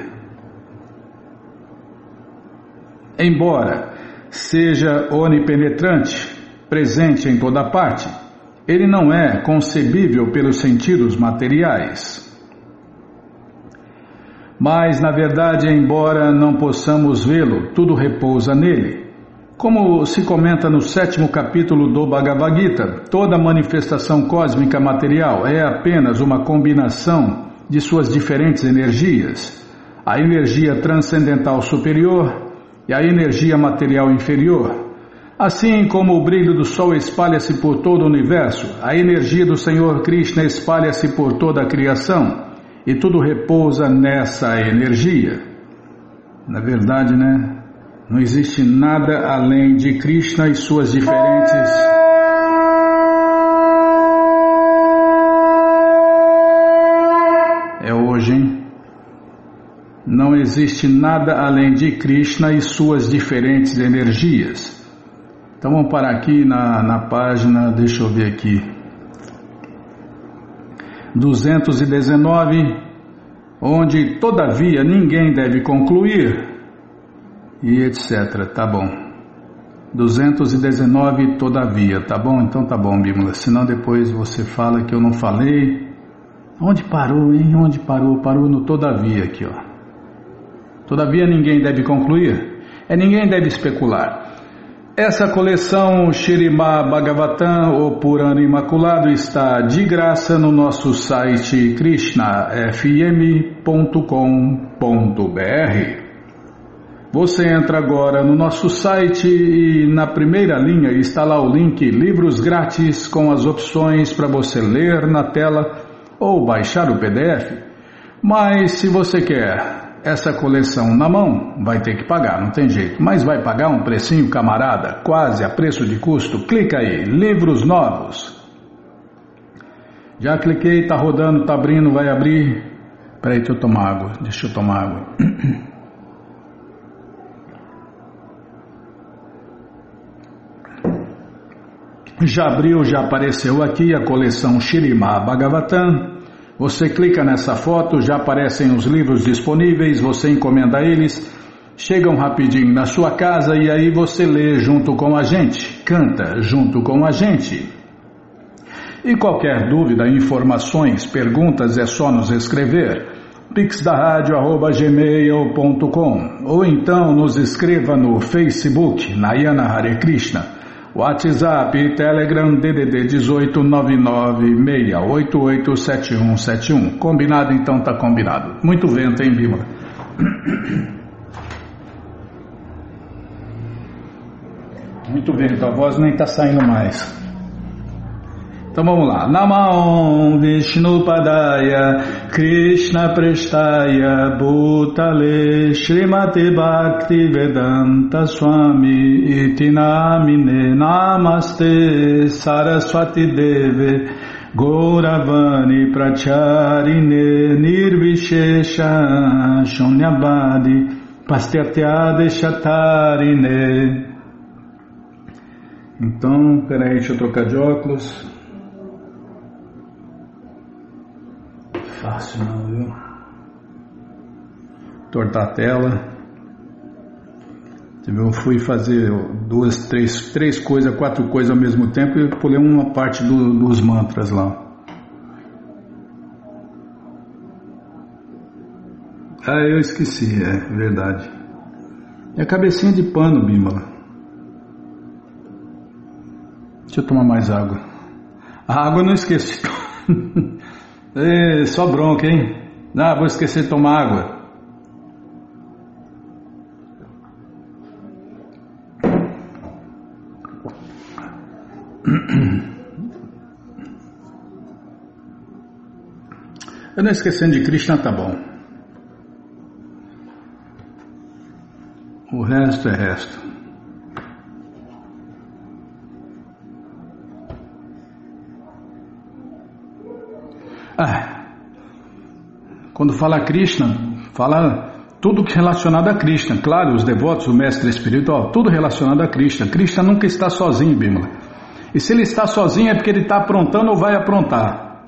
embora seja onipenetrante, presente em toda parte, ele não é concebível pelos sentidos materiais. Mas, na verdade, embora não possamos vê-lo, tudo repousa nele. Como se comenta no 7º capítulo do Bhagavad Gita, toda manifestação cósmica material é apenas uma combinação de suas diferentes energias, a energia transcendental superior e a energia material inferior. Assim como o brilho do Sol espalha-se por todo o universo, a energia do Senhor Krishna espalha-se por toda a criação, e tudo repousa nessa energia. Na verdade, né? Não existe nada além de Krishna e suas diferentes... É hoje, hein? Não existe nada além de Krishna e suas diferentes energias. Então vamos parar aqui na página, deixa eu ver aqui, 219, onde todavia ninguém deve concluir, e etc. Tá bom. 219, todavia, tá bom? Então tá bom, Bímola. Senão depois você fala que eu não falei. Onde parou, hein? Onde parou? Parou no todavia aqui, ó. Todavia ninguém deve concluir. Ninguém deve especular. Essa coleção Śrīmad Bhagavatam, o Purana Imaculado, está de graça no nosso site krishnafm.com.br. Você entra agora no nosso site e na primeira linha está lá o link Livros Grátis com as opções para você ler na tela ou baixar o PDF. Mas se você quer essa coleção na mão, vai ter que pagar, não tem jeito. Mas vai pagar um precinho, camarada, quase a preço de custo. Clica aí, livros novos. Já cliquei, está rodando, está abrindo, vai abrir. Peraí, deixa eu tomar água. Já abriu, já apareceu aqui a coleção Śrīmad Bhagavatam. Você clica nessa foto, já aparecem os livros disponíveis, você encomenda eles, chegam rapidinho na sua casa e aí você lê junto com a gente, canta junto com a gente. E qualquer dúvida, informações, perguntas é só nos escrever, pixdaradio@gmail.com ou então nos escreva no Facebook, Nayana Hare Krishna. WhatsApp, Telegram, DDD 1899-688-7171. Combinado? Então tá combinado. Muito vento, hein, Bímola? Muito vento, a voz nem tá saindo mais. Então vamos lá. Namah Vishnupadaya Krishna Prestaya Bhutale Srimate Bhakti Vedanta Swami Iti Namine Namaste Saraswati Deve Gauravani Pracharine Nirvishesha Shunyavadi Pastyatya Deshatarine. Então, peraí, deixa eu trocar de óculos. Fácil não, viu? Tortar a tela. Eu fui fazer três coisas, 4 coisas ao mesmo tempo e pulei uma parte dos mantras lá. Eu esqueci, é verdade. É a cabecinha de pano, Bímola. Deixa eu tomar mais água. A água eu não esqueci. Só bronca, hein? Vou esquecer de tomar água. Eu não esquecendo de Krishna, tá bom. O resto é resto. Quando fala Krishna, fala tudo relacionado a Krishna. Claro, os devotos, o mestre espiritual, tudo relacionado a Krishna. Krishna nunca está sozinho, Bímola. E se ele está sozinho é porque ele está aprontando ou vai aprontar.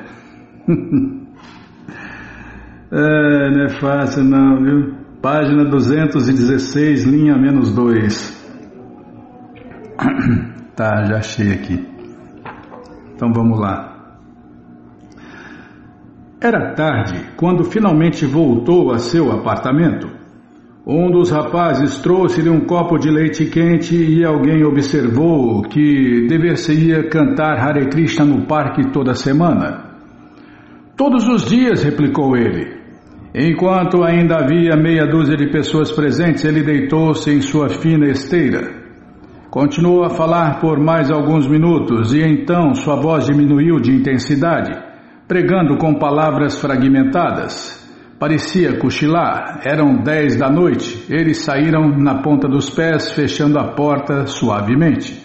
Não é fácil não, viu? Página 216, linha -2. Tá, já achei aqui. Então vamos lá. Era tarde quando finalmente voltou a seu apartamento. Um dos rapazes trouxe-lhe um copo de leite quente e alguém observou que deveria cantar Hare Krishna no parque toda semana. Todos os dias, replicou ele. Enquanto ainda havia meia dúzia de pessoas presentes, ele deitou-se em sua fina esteira. Continuou a falar por mais alguns minutos e então sua voz diminuiu de intensidade, pregando com palavras fragmentadas. Parecia cochilar. Eram 10 da noite. Eles saíram na ponta dos pés, fechando a porta suavemente.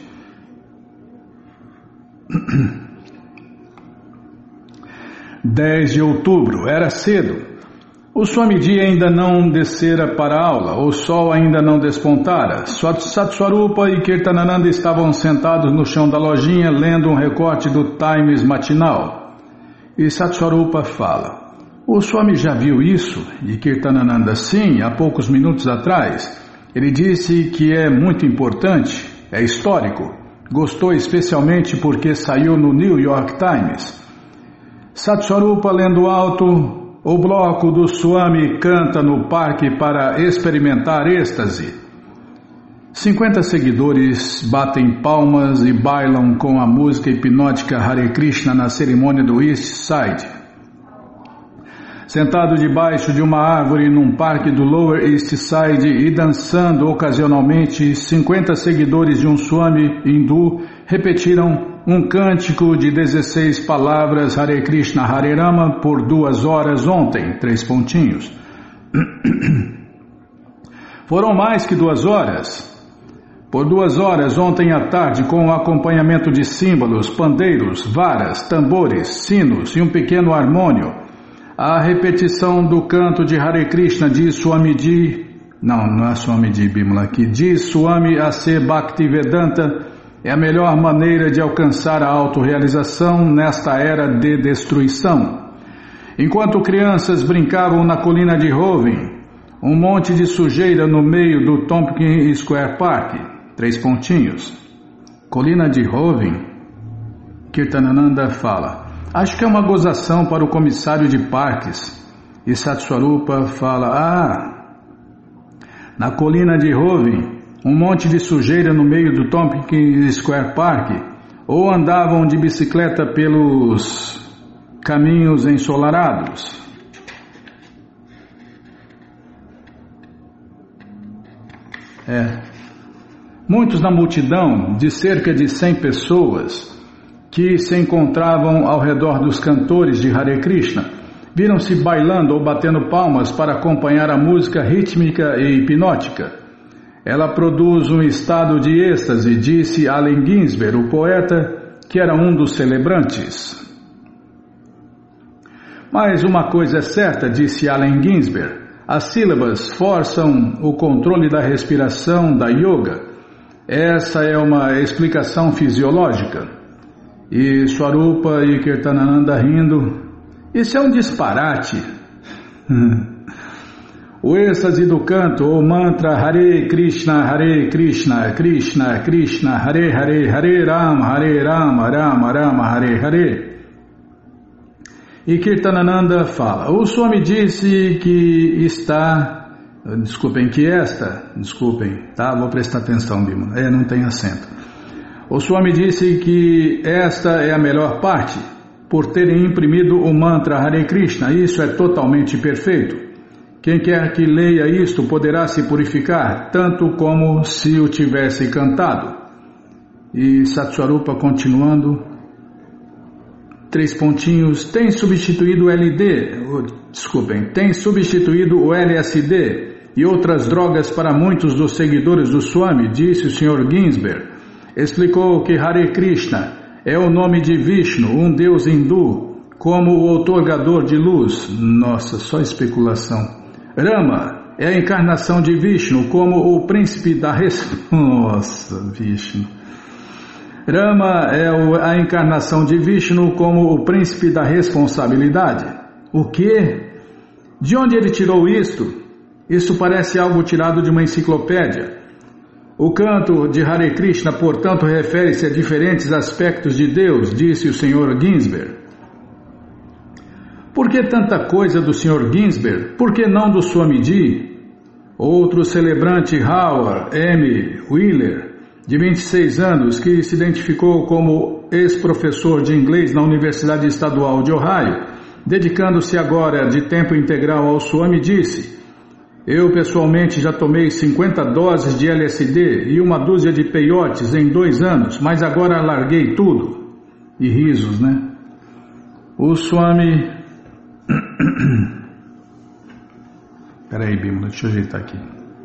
10 de outubro. Era cedo. O Swamiji ainda não descera para a aula. O sol ainda não despontara. Satswarupa e Kirtanananda estavam sentados no chão da lojinha, lendo um recorte do Times matinal. E Satswarupa fala: o Swami já viu isso? E Kirtanananda: sim, há poucos minutos atrás. Ele disse que é muito importante, é histórico. Gostou especialmente porque saiu no New York Times. Satswarupa, lendo alto: o bloco do Swami canta no parque para experimentar êxtase. 50 seguidores batem palmas e bailam com a música hipnótica Hare Krishna na cerimônia do East Side. Sentado debaixo de uma árvore num parque do Lower East Side e dançando ocasionalmente, 50 seguidores de um Swami hindu repetiram um cântico de 16 palavras Hare Krishna Hare Rama por 2 horas ontem, 3 pontinhos. Foram mais que 2 horas. Por 2 horas ontem à tarde, com o acompanhamento de símbolos, pandeiros, varas, tambores, sinos e um pequeno harmônio, a repetição do canto de Hare Krishna de Swamiji, não é Swamiji Bimala aqui, de Swami A.C. Bhaktivedanta é a melhor maneira de alcançar a autorrealização nesta era de destruição. Enquanto crianças brincavam na colina de Roving, um monte de sujeira no meio do Tompkins Square Park, 3 pontinhos. Colina de Roving, Kirtanananda fala: acho que é uma gozação para o comissário de parques. E Satswarupa fala: na colina de Roving, um monte de sujeira no meio do Tompkins Square Park, ou andavam de bicicleta pelos caminhos ensolarados. Muitos na multidão, de cerca de 100 pessoas, que se encontravam ao redor dos cantores de Hare Krishna, viram-se bailando ou batendo palmas para acompanhar a música rítmica e hipnótica. Ela produz um estado de êxtase, disse Allen Ginsberg, o poeta, que era um dos celebrantes. Mas uma coisa é certa, disse Allen Ginsberg, as sílabas forçam o controle da respiração, da yoga. Essa é uma explicação fisiológica. E Swarupa e Kirtanananda rindo: isso é um disparate. O êxtase do canto, ou mantra Hare Krishna, Krishna Krishna, Hare Hare, Hare Rama, Rama Rama, Hare Hare. E Kirtanananda fala: o Swami disse que vou prestar atenção, Bima, não tem acento. O Swami disse que esta é a melhor parte, por terem imprimido o mantra Hare Krishna. Isso é totalmente perfeito. Quem quer que leia isto poderá se purificar, tanto como se o tivesse cantado. E Satswarupa continuando, 3 pontinhos, tem substituído o LSD e outras drogas para muitos dos seguidores do Swami, disse o Sr. Ginsberg. Explicou que Hare Krishna é o nome de Vishnu, um deus hindu, como o outorgador de luz. Nossa, só especulação. Rama é a encarnação de Vishnu, como o príncipe da Vishnu. Rama é a encarnação de Vishnu como o príncipe da responsabilidade. O quê? De onde ele tirou isto? Isso parece algo tirado de uma enciclopédia. O canto de Hare Krishna, portanto, refere-se a diferentes aspectos de Deus, disse o Sr. Ginsberg. Por que tanta coisa do Sr. Ginsberg? Por que não do Swamiji? Outro celebrante, Howard M. Wheeler, de 26 anos, que se identificou como ex-professor de inglês na Universidade Estadual de Ohio, dedicando-se agora de tempo integral ao Swami, disse: eu pessoalmente já tomei 50 doses de LSD e uma dúzia de peiotes em 2 anos, mas agora larguei tudo. E risos, né? O Swami Peraí, Bímola, deixa eu ajeitar aqui.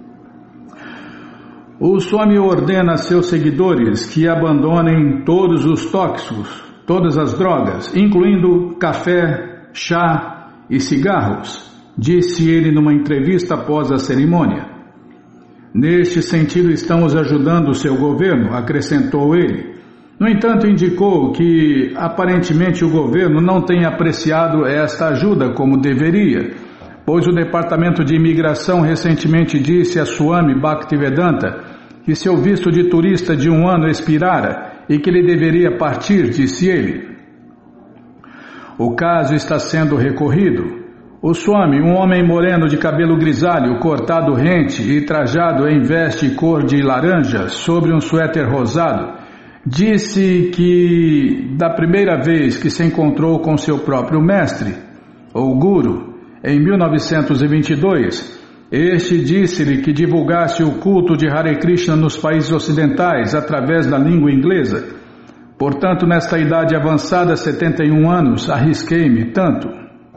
O Swami ordena a seus seguidores que abandonem todos os tóxicos, todas as drogas, incluindo café, chá e cigarros, disse ele numa entrevista após a cerimônia. Neste sentido, estamos ajudando o seu governo, acrescentou ele. No entanto, indicou que aparentemente o governo não tem apreciado esta ajuda como deveria, pois o Departamento de Imigração recentemente disse a Swami Bhaktivedanta que seu visto de turista de 1 ano expirara e que ele deveria partir, disse ele. O caso está sendo recorrido. O Swami, um homem moreno de cabelo grisalho, cortado rente e trajado em veste cor de laranja sobre um suéter rosado, disse que da primeira vez que se encontrou com seu próprio mestre, ou guru, em 1922, este disse-lhe que divulgasse o culto de Hare Krishna nos países ocidentais através da língua inglesa. Portanto, nesta idade avançada, 71 anos, arrisquei-me tanto.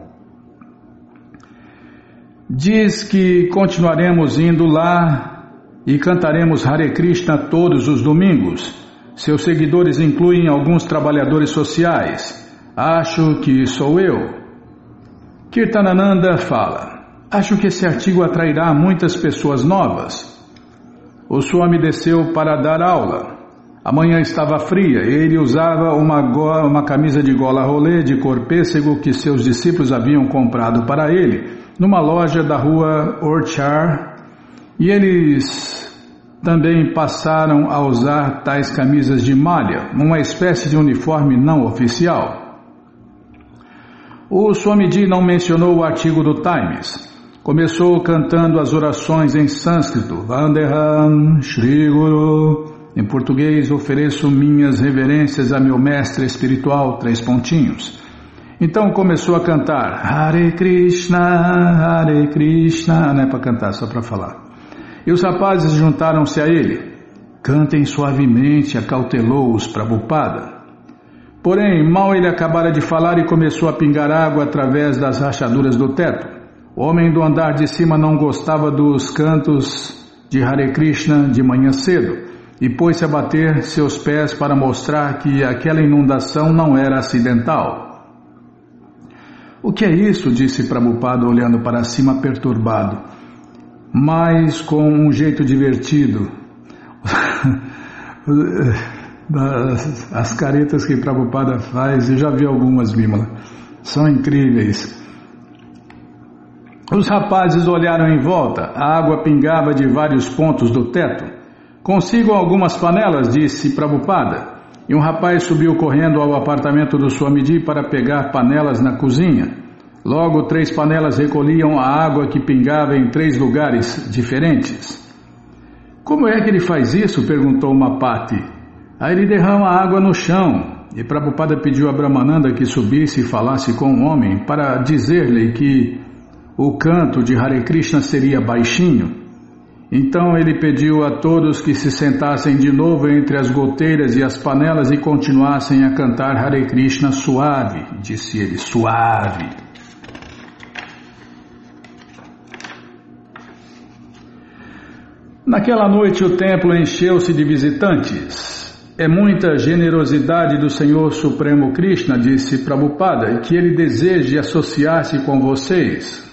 Diz que continuaremos indo lá e cantaremos Hare Krishna todos os domingos. Seus seguidores incluem alguns trabalhadores sociais. Acho que sou eu. Kirtanananda fala. Acho que esse artigo atrairá muitas pessoas novas. O Swami desceu para dar aula. A manhã estava fria e ele usava uma camisa de gola rolê de cor pêssego que seus discípulos haviam comprado para ele numa loja da rua Orchard, e eles também passaram a usar tais camisas de malha, uma espécie de uniforme não oficial. O Swamiji não mencionou o artigo do Times. Começou cantando as orações em sânscrito, Vandeham Shri Guru. Em português, ofereço minhas reverências a meu mestre espiritual, 3 pontinhos. Então começou a cantar Hare Krishna, não é para cantar, só para falar. E os rapazes juntaram-se a ele. Cantem suavemente, acautelou-os Prabhupada. Porém, mal ele acabara de falar e começou a pingar água através das rachaduras do teto. O homem do andar de cima não gostava dos cantos de Hare Krishna de manhã cedo e pôs-se a bater seus pés para mostrar que aquela inundação não era acidental. O que é isso? Disse Prabhupada olhando para cima perturbado, mas com um jeito divertido. As caretas que Prabhupada faz, eu já vi algumas, Bímola, são incríveis. Os rapazes olharam em volta, a água pingava de vários pontos do teto. Consigam algumas panelas, disse Prabhupada. E um rapaz subiu correndo ao apartamento do Swamiji para pegar panelas na cozinha. Logo, 3 panelas recolhiam a água que pingava em 3 lugares diferentes. Como é que ele faz isso? Perguntou Mapati. Aí ele derrama a água no chão. E Prabhupada pediu a Brahmananda que subisse e falasse com o homem para dizer-lhe que o canto de Hare Krishna seria baixinho. Então ele pediu a todos que se sentassem de novo entre as goteiras e as panelas e continuassem a cantar Hare Krishna suave, disse ele, suave. Naquela noite o templo encheu-se de visitantes. É muita generosidade do Senhor Supremo Krishna, disse Prabhupada, que ele deseje associar-se com vocês.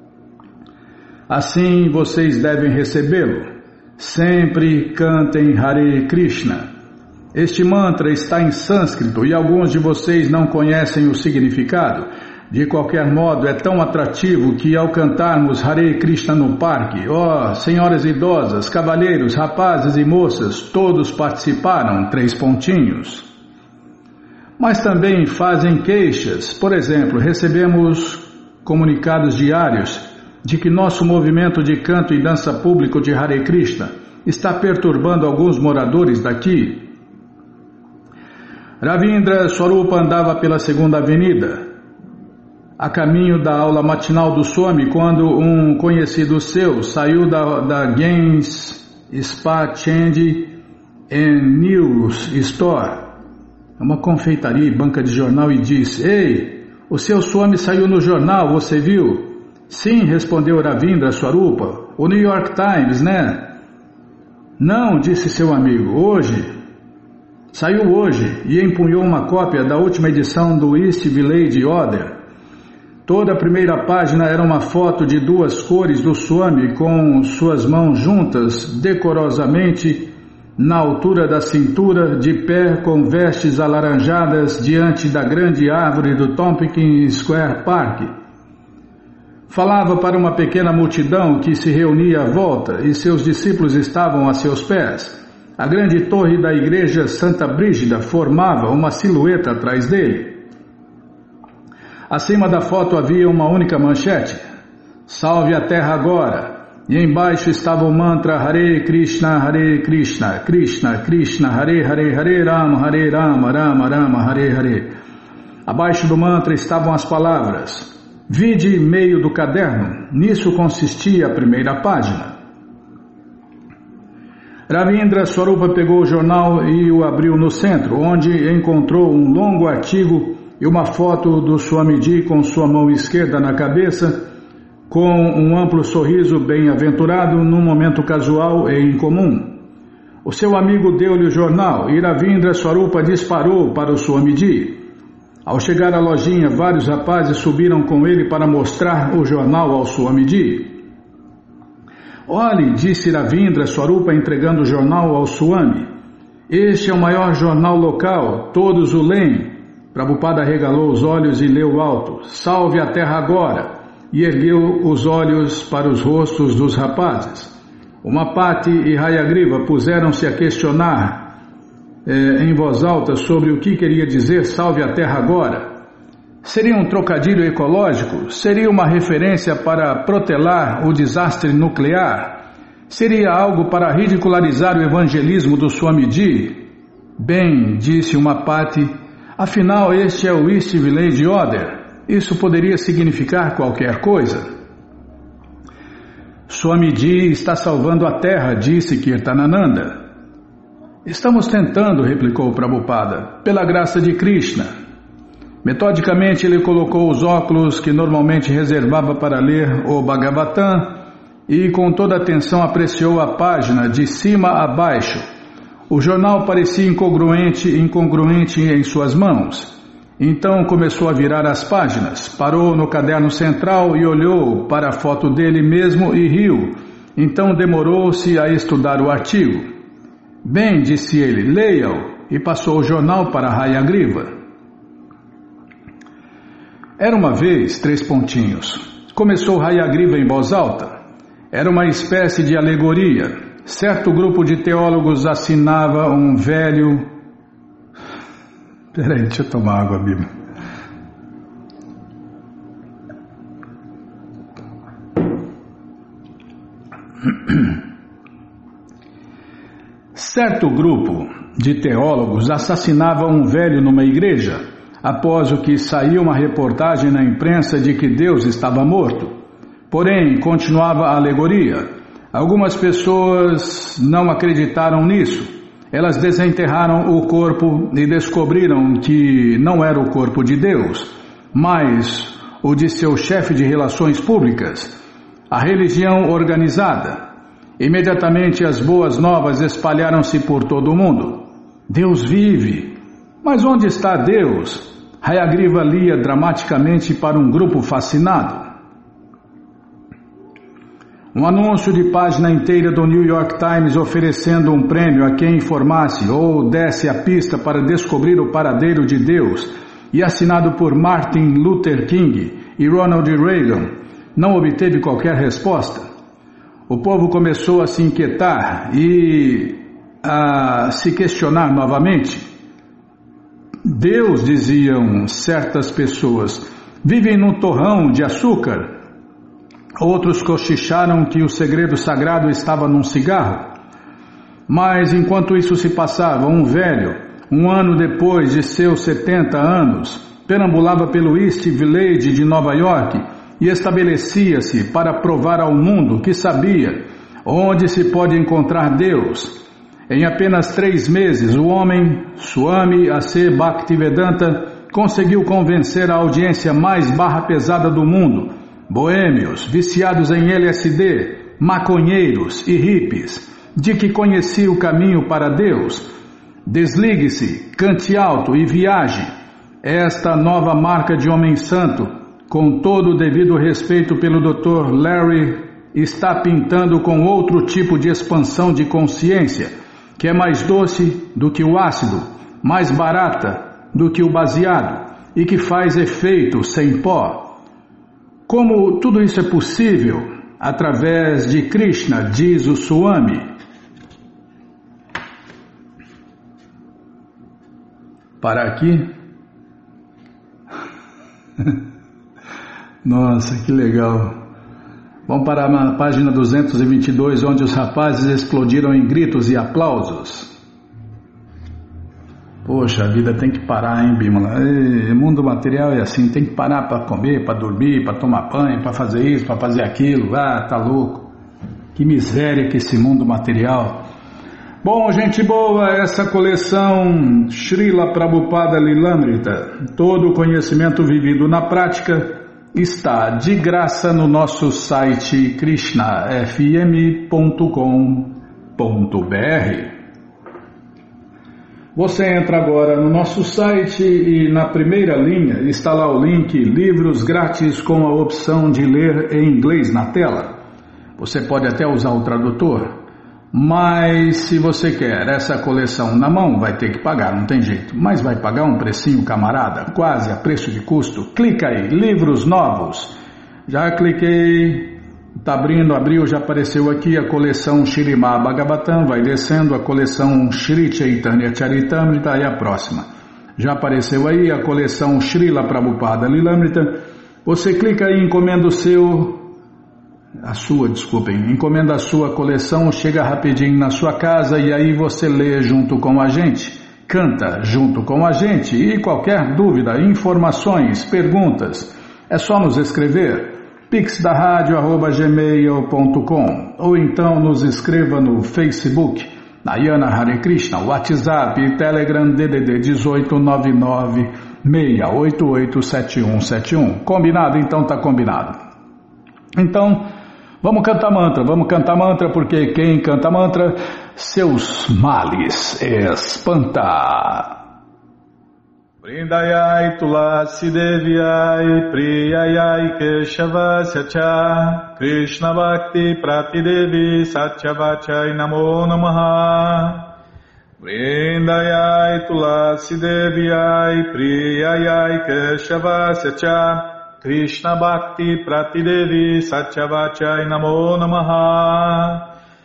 Assim vocês devem recebê-lo. Sempre cantem Hare Krishna. Este mantra está em sânscrito e alguns de vocês não conhecem o significado. De qualquer modo, é tão atrativo que ao cantarmos Hare Krishna no parque, senhoras idosas, cavalheiros, rapazes e moças, todos participaram, 3 pontinhos. Mas também fazem queixas. Por exemplo, recebemos comunicados diários de que nosso movimento de canto e dança público de Hare Krishna está perturbando alguns moradores daqui. Ravindra Swarupa andava pela 2ª Avenida, a caminho da aula matinal do Swami, quando um conhecido seu saiu da Gens Spa Change and News Store, uma confeitaria e banca de jornal, e disse: Ei, o seu Swami saiu no jornal, você viu? Sim, respondeu Ravindra Swarupa. O New York Times, né? Não, disse seu amigo, hoje. Saiu hoje e empunhou uma cópia da última edição do East Village Order. Toda a primeira página era uma foto de duas cores do Swami com suas mãos juntas, decorosamente, na altura da cintura, de pé com vestes alaranjadas diante da grande árvore do Tompkins Square Park. Falava para uma pequena multidão que se reunia à volta e seus discípulos estavam a seus pés. A grande torre da igreja Santa Brígida formava uma silhueta atrás dele. Acima da foto havia uma única manchete: Salve a Terra agora! E embaixo estava o mantra Hare Krishna, Krishna Krishna, Hare Hare, Hare Rama, Rama Rama, Hare Hare. Abaixo do mantra estavam as palavras: Vide meio do caderno, nisso consistia a primeira página. Ravindra Swarupa pegou o jornal e o abriu no centro, onde encontrou um longo artigo e uma foto do Swamiji com sua mão esquerda na cabeça, com um amplo sorriso bem-aventurado num momento casual e incomum. O seu amigo deu-lhe o jornal e Ravindra Swarupa disparou para o Swamiji. Ao chegar à lojinha, vários rapazes subiram com ele para mostrar o jornal ao Swamiji. Olhe, disse Ravindra Swarupa entregando o jornal ao Swami. Este é o maior jornal local, todos o leem. Prabhupada regalou os olhos e leu alto: Salve a Terra agora! E ergueu os olhos para os rostos dos rapazes. Umapati e Hayagriva puseram-se a questionar em voz alta sobre o que queria dizer Salve a Terra agora. Seria um trocadilho ecológico? Seria uma referência para protelar o desastre nuclear? Seria algo para ridicularizar o evangelismo do Swamiji? Bem, disse Umapati, afinal este é o East Village Order. Isso poderia significar qualquer coisa. Swamiji está salvando a terra, disse Kirtanananda. Estamos tentando, replicou Prabhupada, pela graça de Krishna. Metodicamente ele colocou os óculos que normalmente reservava para ler o Bhagavatam e com toda atenção apreciou a página de cima a baixo. O jornal parecia incongruente em suas mãos. Então começou a virar as páginas, parou no caderno central e olhou para a foto dele mesmo e riu. Então demorou-se a estudar o artigo. Bem, disse ele, leia-o, e passou o jornal para Hayagriva. Era uma vez, 3 pontinhos. Começou Hayagriva em voz alta. Era uma espécie de alegoria. Certo grupo de teólogos assinava um velho... Peraí, deixa eu tomar água, Bíblia. Certo grupo de teólogos assassinava um velho numa igreja, após o que saiu uma reportagem na imprensa de que Deus estava morto. Porém, continuava a alegoria. Algumas pessoas não acreditaram nisso. Elas desenterraram o corpo e descobriram que não era o corpo de Deus, mas o de seu chefe de relações públicas, a religião organizada. Imediatamente as boas novas espalharam-se por todo o mundo. Deus vive. Mas onde está Deus? Hayagriva lia dramaticamente para um grupo fascinado. Um anúncio de página inteira do New York Times oferecendo um prêmio a quem informasse ou desse a pista para descobrir o paradeiro de Deus, e assinado por Martin Luther King e Ronald Reagan, não obteve qualquer resposta. O povo começou a se inquietar e a se questionar novamente. Deus, diziam certas pessoas, vive num torrão de açúcar. Outros cochicharam que o segredo sagrado estava num cigarro. Mas enquanto isso se passava, um velho, um ano depois de seus 70 anos, perambulava pelo East Village de Nova York e estabelecia-se para provar ao mundo que sabia onde se pode encontrar Deus. Em apenas 3 meses, o homem, Swami A.C. Bhaktivedanta, conseguiu convencer a audiência mais barra pesada do mundo boêmios, viciados em LSD, maconheiros e hippies, de que conheci o caminho para Deus. Desligue-se, cante alto e viaje. Esta nova marca de homem santo, com todo o devido respeito pelo Dr. Larry, está pintando com outro tipo de expansão de consciência, que é mais doce do que o ácido, mais barata do que o baseado e que faz efeito sem pó. Como tudo isso é possível? Através de Krishna, diz o Swami. Para aqui. Nossa, que legal. Vamos para a página 222, onde os rapazes explodiram em gritos e aplausos. Poxa, a vida tem que parar, hein, Bímola? O mundo material é assim, tem que parar para comer, para dormir, para tomar banho, para fazer isso, para fazer aquilo. Ah, tá louco. Que miséria que esse mundo material. Bom, gente boa, essa coleção Srila Prabhupada Lilamrita, todo o conhecimento vivido na prática, está de graça no nosso site krishnafm.com.br. Você entra agora no nosso site e na primeira linha está lá o link Livros Grátis com a opção de ler em inglês na tela. Você pode até usar o tradutor, mas se você quer essa coleção na mão, vai ter que pagar, não tem jeito. Mas vai pagar um precinho, camarada, quase a preço de custo. Clica aí, livros novos. Já cliquei, está abrindo, abriu, já apareceu aqui a coleção Śrīmad Bhagavatam, vai descendo a coleção Shri Chaitanya Charitamrita e a próxima. Já apareceu aí a coleção Srila Prabhupada Lilamrita. Você clica aí, encomenda encomenda a sua coleção, chega rapidinho na sua casa e aí você lê junto com a gente, canta junto com a gente e qualquer dúvida, informações, perguntas, é só nos escrever pixdaradio@gmail.com ou então nos escreva no Facebook, Nayana Hare Krishna, WhatsApp e Telegram DDD 1899-688-7171. Combinado? Então tá combinado. Então, vamos cantar mantra, porque quem canta mantra, seus males espanta. Vrindayai Tulasi Devyai Priyayai Keshavasya Cha Krishna Bhakti Pratidevi Satyavachai Namo Namaha. Vrindayai Tulasi Devyai Priyayai Keshavasya Cha Krishna Bhakti Pratidevi Satyavachai Namo Namaha.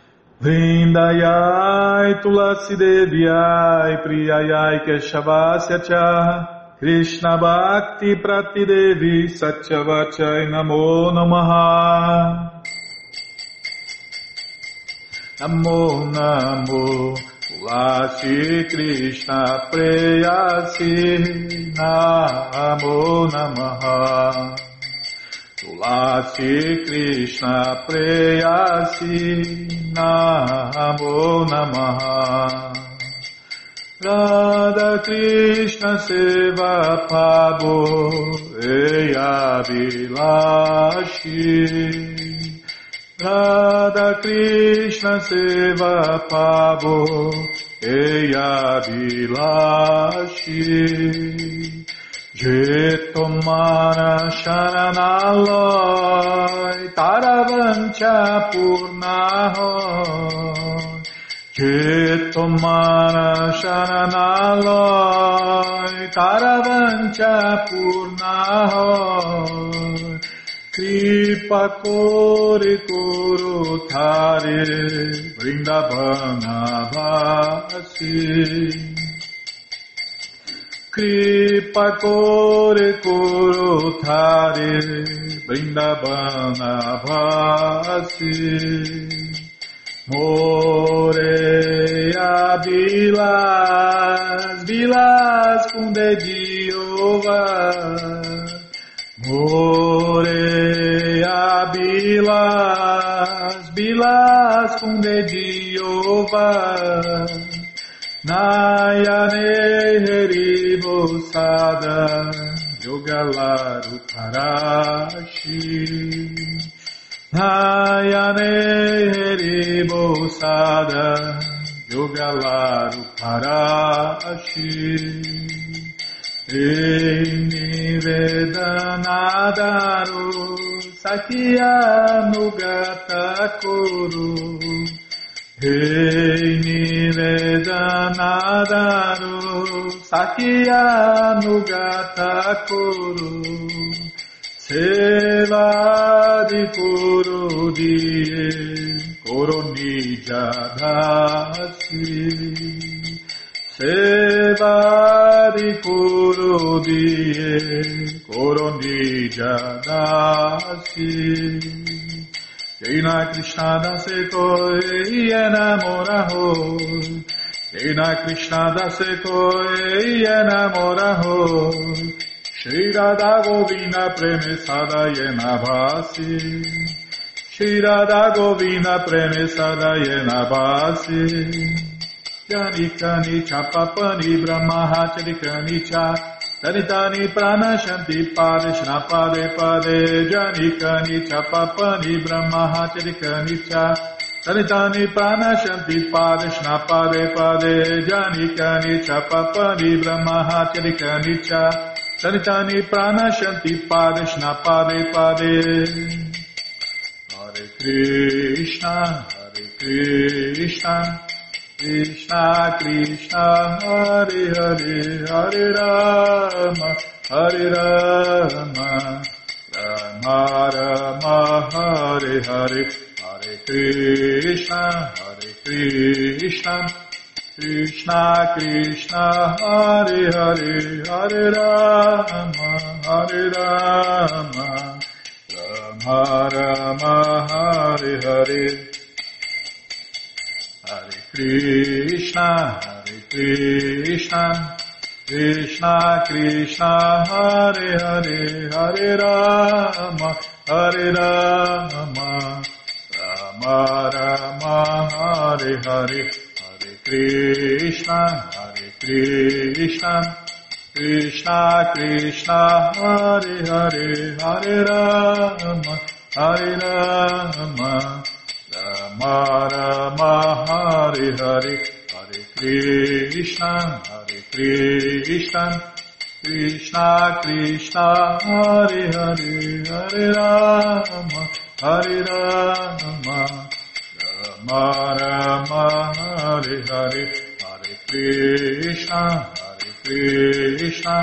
Vrindayai Tulasi Devyai Priyayai Keshavasya Cha Krishna Bhakti Pratidevi Satyavachai Namo Namaha. Namo Namo Tulasi Krishna Preyasi Namo Namaha. Tulasi Krishna Preyasi Namo Namaha. Radha Krishna Seva Pabo Eya Vilashi. Radha Krishna Seva Pabo Eya Vilashi. Jetomana Sharanaloy Taravancha Purnahoy. Jetomana Sharanaloy Taravancha Purnahoy. Kripa Kore Koro Thare Vrindavana Vasi. Kripa Kore Koro Thare Vrindavana Vasi. Moreia Vilas Kunde Diova. Moreia Vilas Kunde Diova. Nayane Heribo Sada Yogalaru Parashi Nayane Ribosada Yogalaru Parashi Nivedanadaru Sakya Nugata Kuru Nivedanadaru Sakya Nugata Kuru Sevadi Kuru Diye Koronija Dasi Sevadi Kuru Diye Koronija Dasi Jena Krishna Dase Koi Enamora Hoi Jena Krishna Dase Koi Enamora Hoi Shri Radha Govinda Premesada Yena Bhasi Shri Radha Govinda Premesada Yena Bhasi Janikani Chapapani Brahmaha Charikani Cha Danitani Prana Shanti Padeshna Pade Pade Janikani Chapapani Brahmaha Charikani Cha Danitani Prana Shanti Padeshna Pade Pade Janikani Chapapani Brahmaha Charikani Cha Danitani Prana Shanti Padeshna Pade Pade Hare Krishna Krishna Krishna Hare Hare Hare Rama Rama Rama Hare Hare Hare Krishna Krishna Krishna Hare Hare Hare Rama Rama Hare Hare Hare Krishna Krishna Krishna Hare Hare Hare Rama Rama Rama Hare Hare Hare Krishna Krishna Krishna Hare Hare Hare Rama Rama Rama Hare Hare Hare Krishna Krishna Krishna Hare Hare Hare Rama Rama Rama Hare Hare Hare Krishna Krishna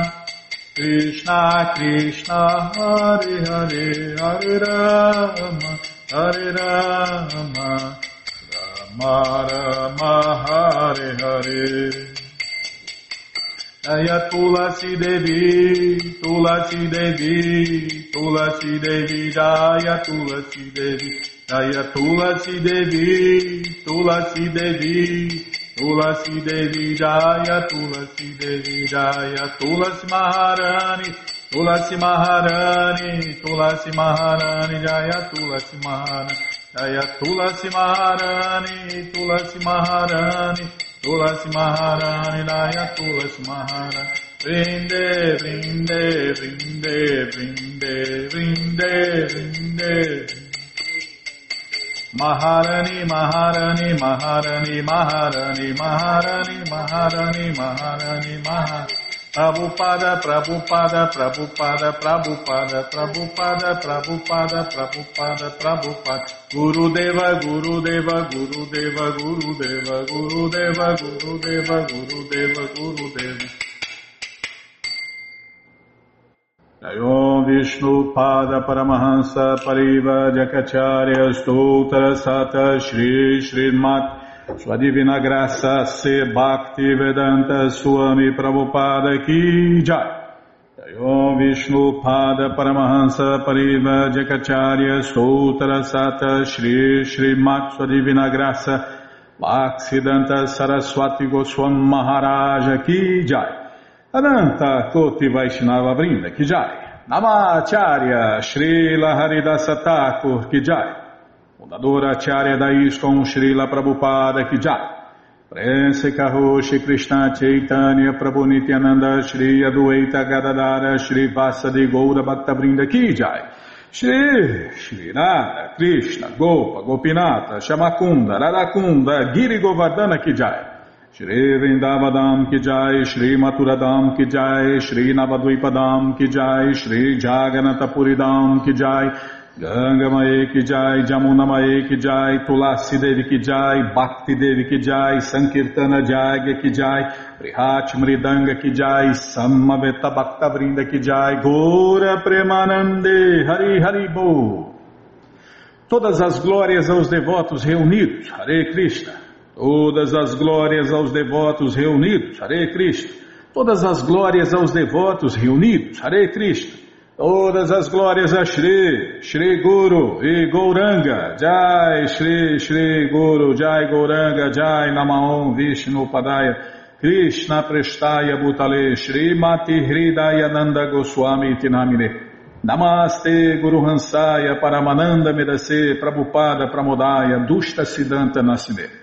Krishna Hare Hare Hare Rama Rama Hare Hare Jaya Tulasi Devi Jaya Tulasi Devi Jaya Tulasi Devi Jaya Tulasi Devi Jaya Tulasi Maharani Jaya Tulasi Maharani Jaya Tulasi Maharani Jaya Tulasi Maharani Vrinde Maharani Prabhupada Gurudeva Jayom Vishnu Pada Paramahansa Pariva Jakacharya Stoutra Sata Shri Srimat Sua Divina Graça Se Bhakti Vedanta Swami Prabhupada Ki Jai. Jayom Vishnu Pada Paramahansa Pariva Jakacharya Stoutra Sata Shri Srimat Sua Divina Graça Bhaksidanta Saraswati Goswam Maharaja Ki Jai. Ananta Koti Vaishnava Vrinda Ki Jai. Namacharya Srila Haridasa Thakur Ki Jai. Fundadora Acharya da ISKCON Srila Prabhupada Ki Jai. Prense Kaho Shri Krishna Chaitanya Prabhu Nityananda Shri Adwaita Gadadara Shri Vasadi Goura Bhaktavrinda Ki Jai Shri Radha Krishna Gopa Gopinata Shamakunda Radakunda Giri Govardhana Ki Jai Shri Vrindavadam Ki Jai Shri Maturadam Ki Jai Shri Navadvipadam Ki Jai Shri Jaganatapuridam Ki Jai Ganga Mae Ki Jai, Jamuna Mae Ki Jai, Tulasi Devi Ki Jai, Bhakti Devi Ki Jai, Sankirtana Jagya Ki Jai, Prihat Mridanga Ki Jai, Samaveta Bhaktavrinda Ki Jai, Gora Premanande, Hari Hari Bo. Todas as glórias aos devotos reunidos, Hare Krishna. Todas as glórias aos devotos reunidos, Hare Krishna. Todas as glórias aos devotos reunidos, Hare Krishna. Todas as glórias a Shri Guru e Gauranga, Jai Shri Guru, Jai Gauranga, Jai Namaon Vishnu Padaya, Krishna Prestaya Bhutale, Shri Mati Hridayananda Goswami Tinamine, Namaste Guru Hansaya Paramananda Medase, Prabhupada Pramodaya, Dushta Siddhanta Nasine.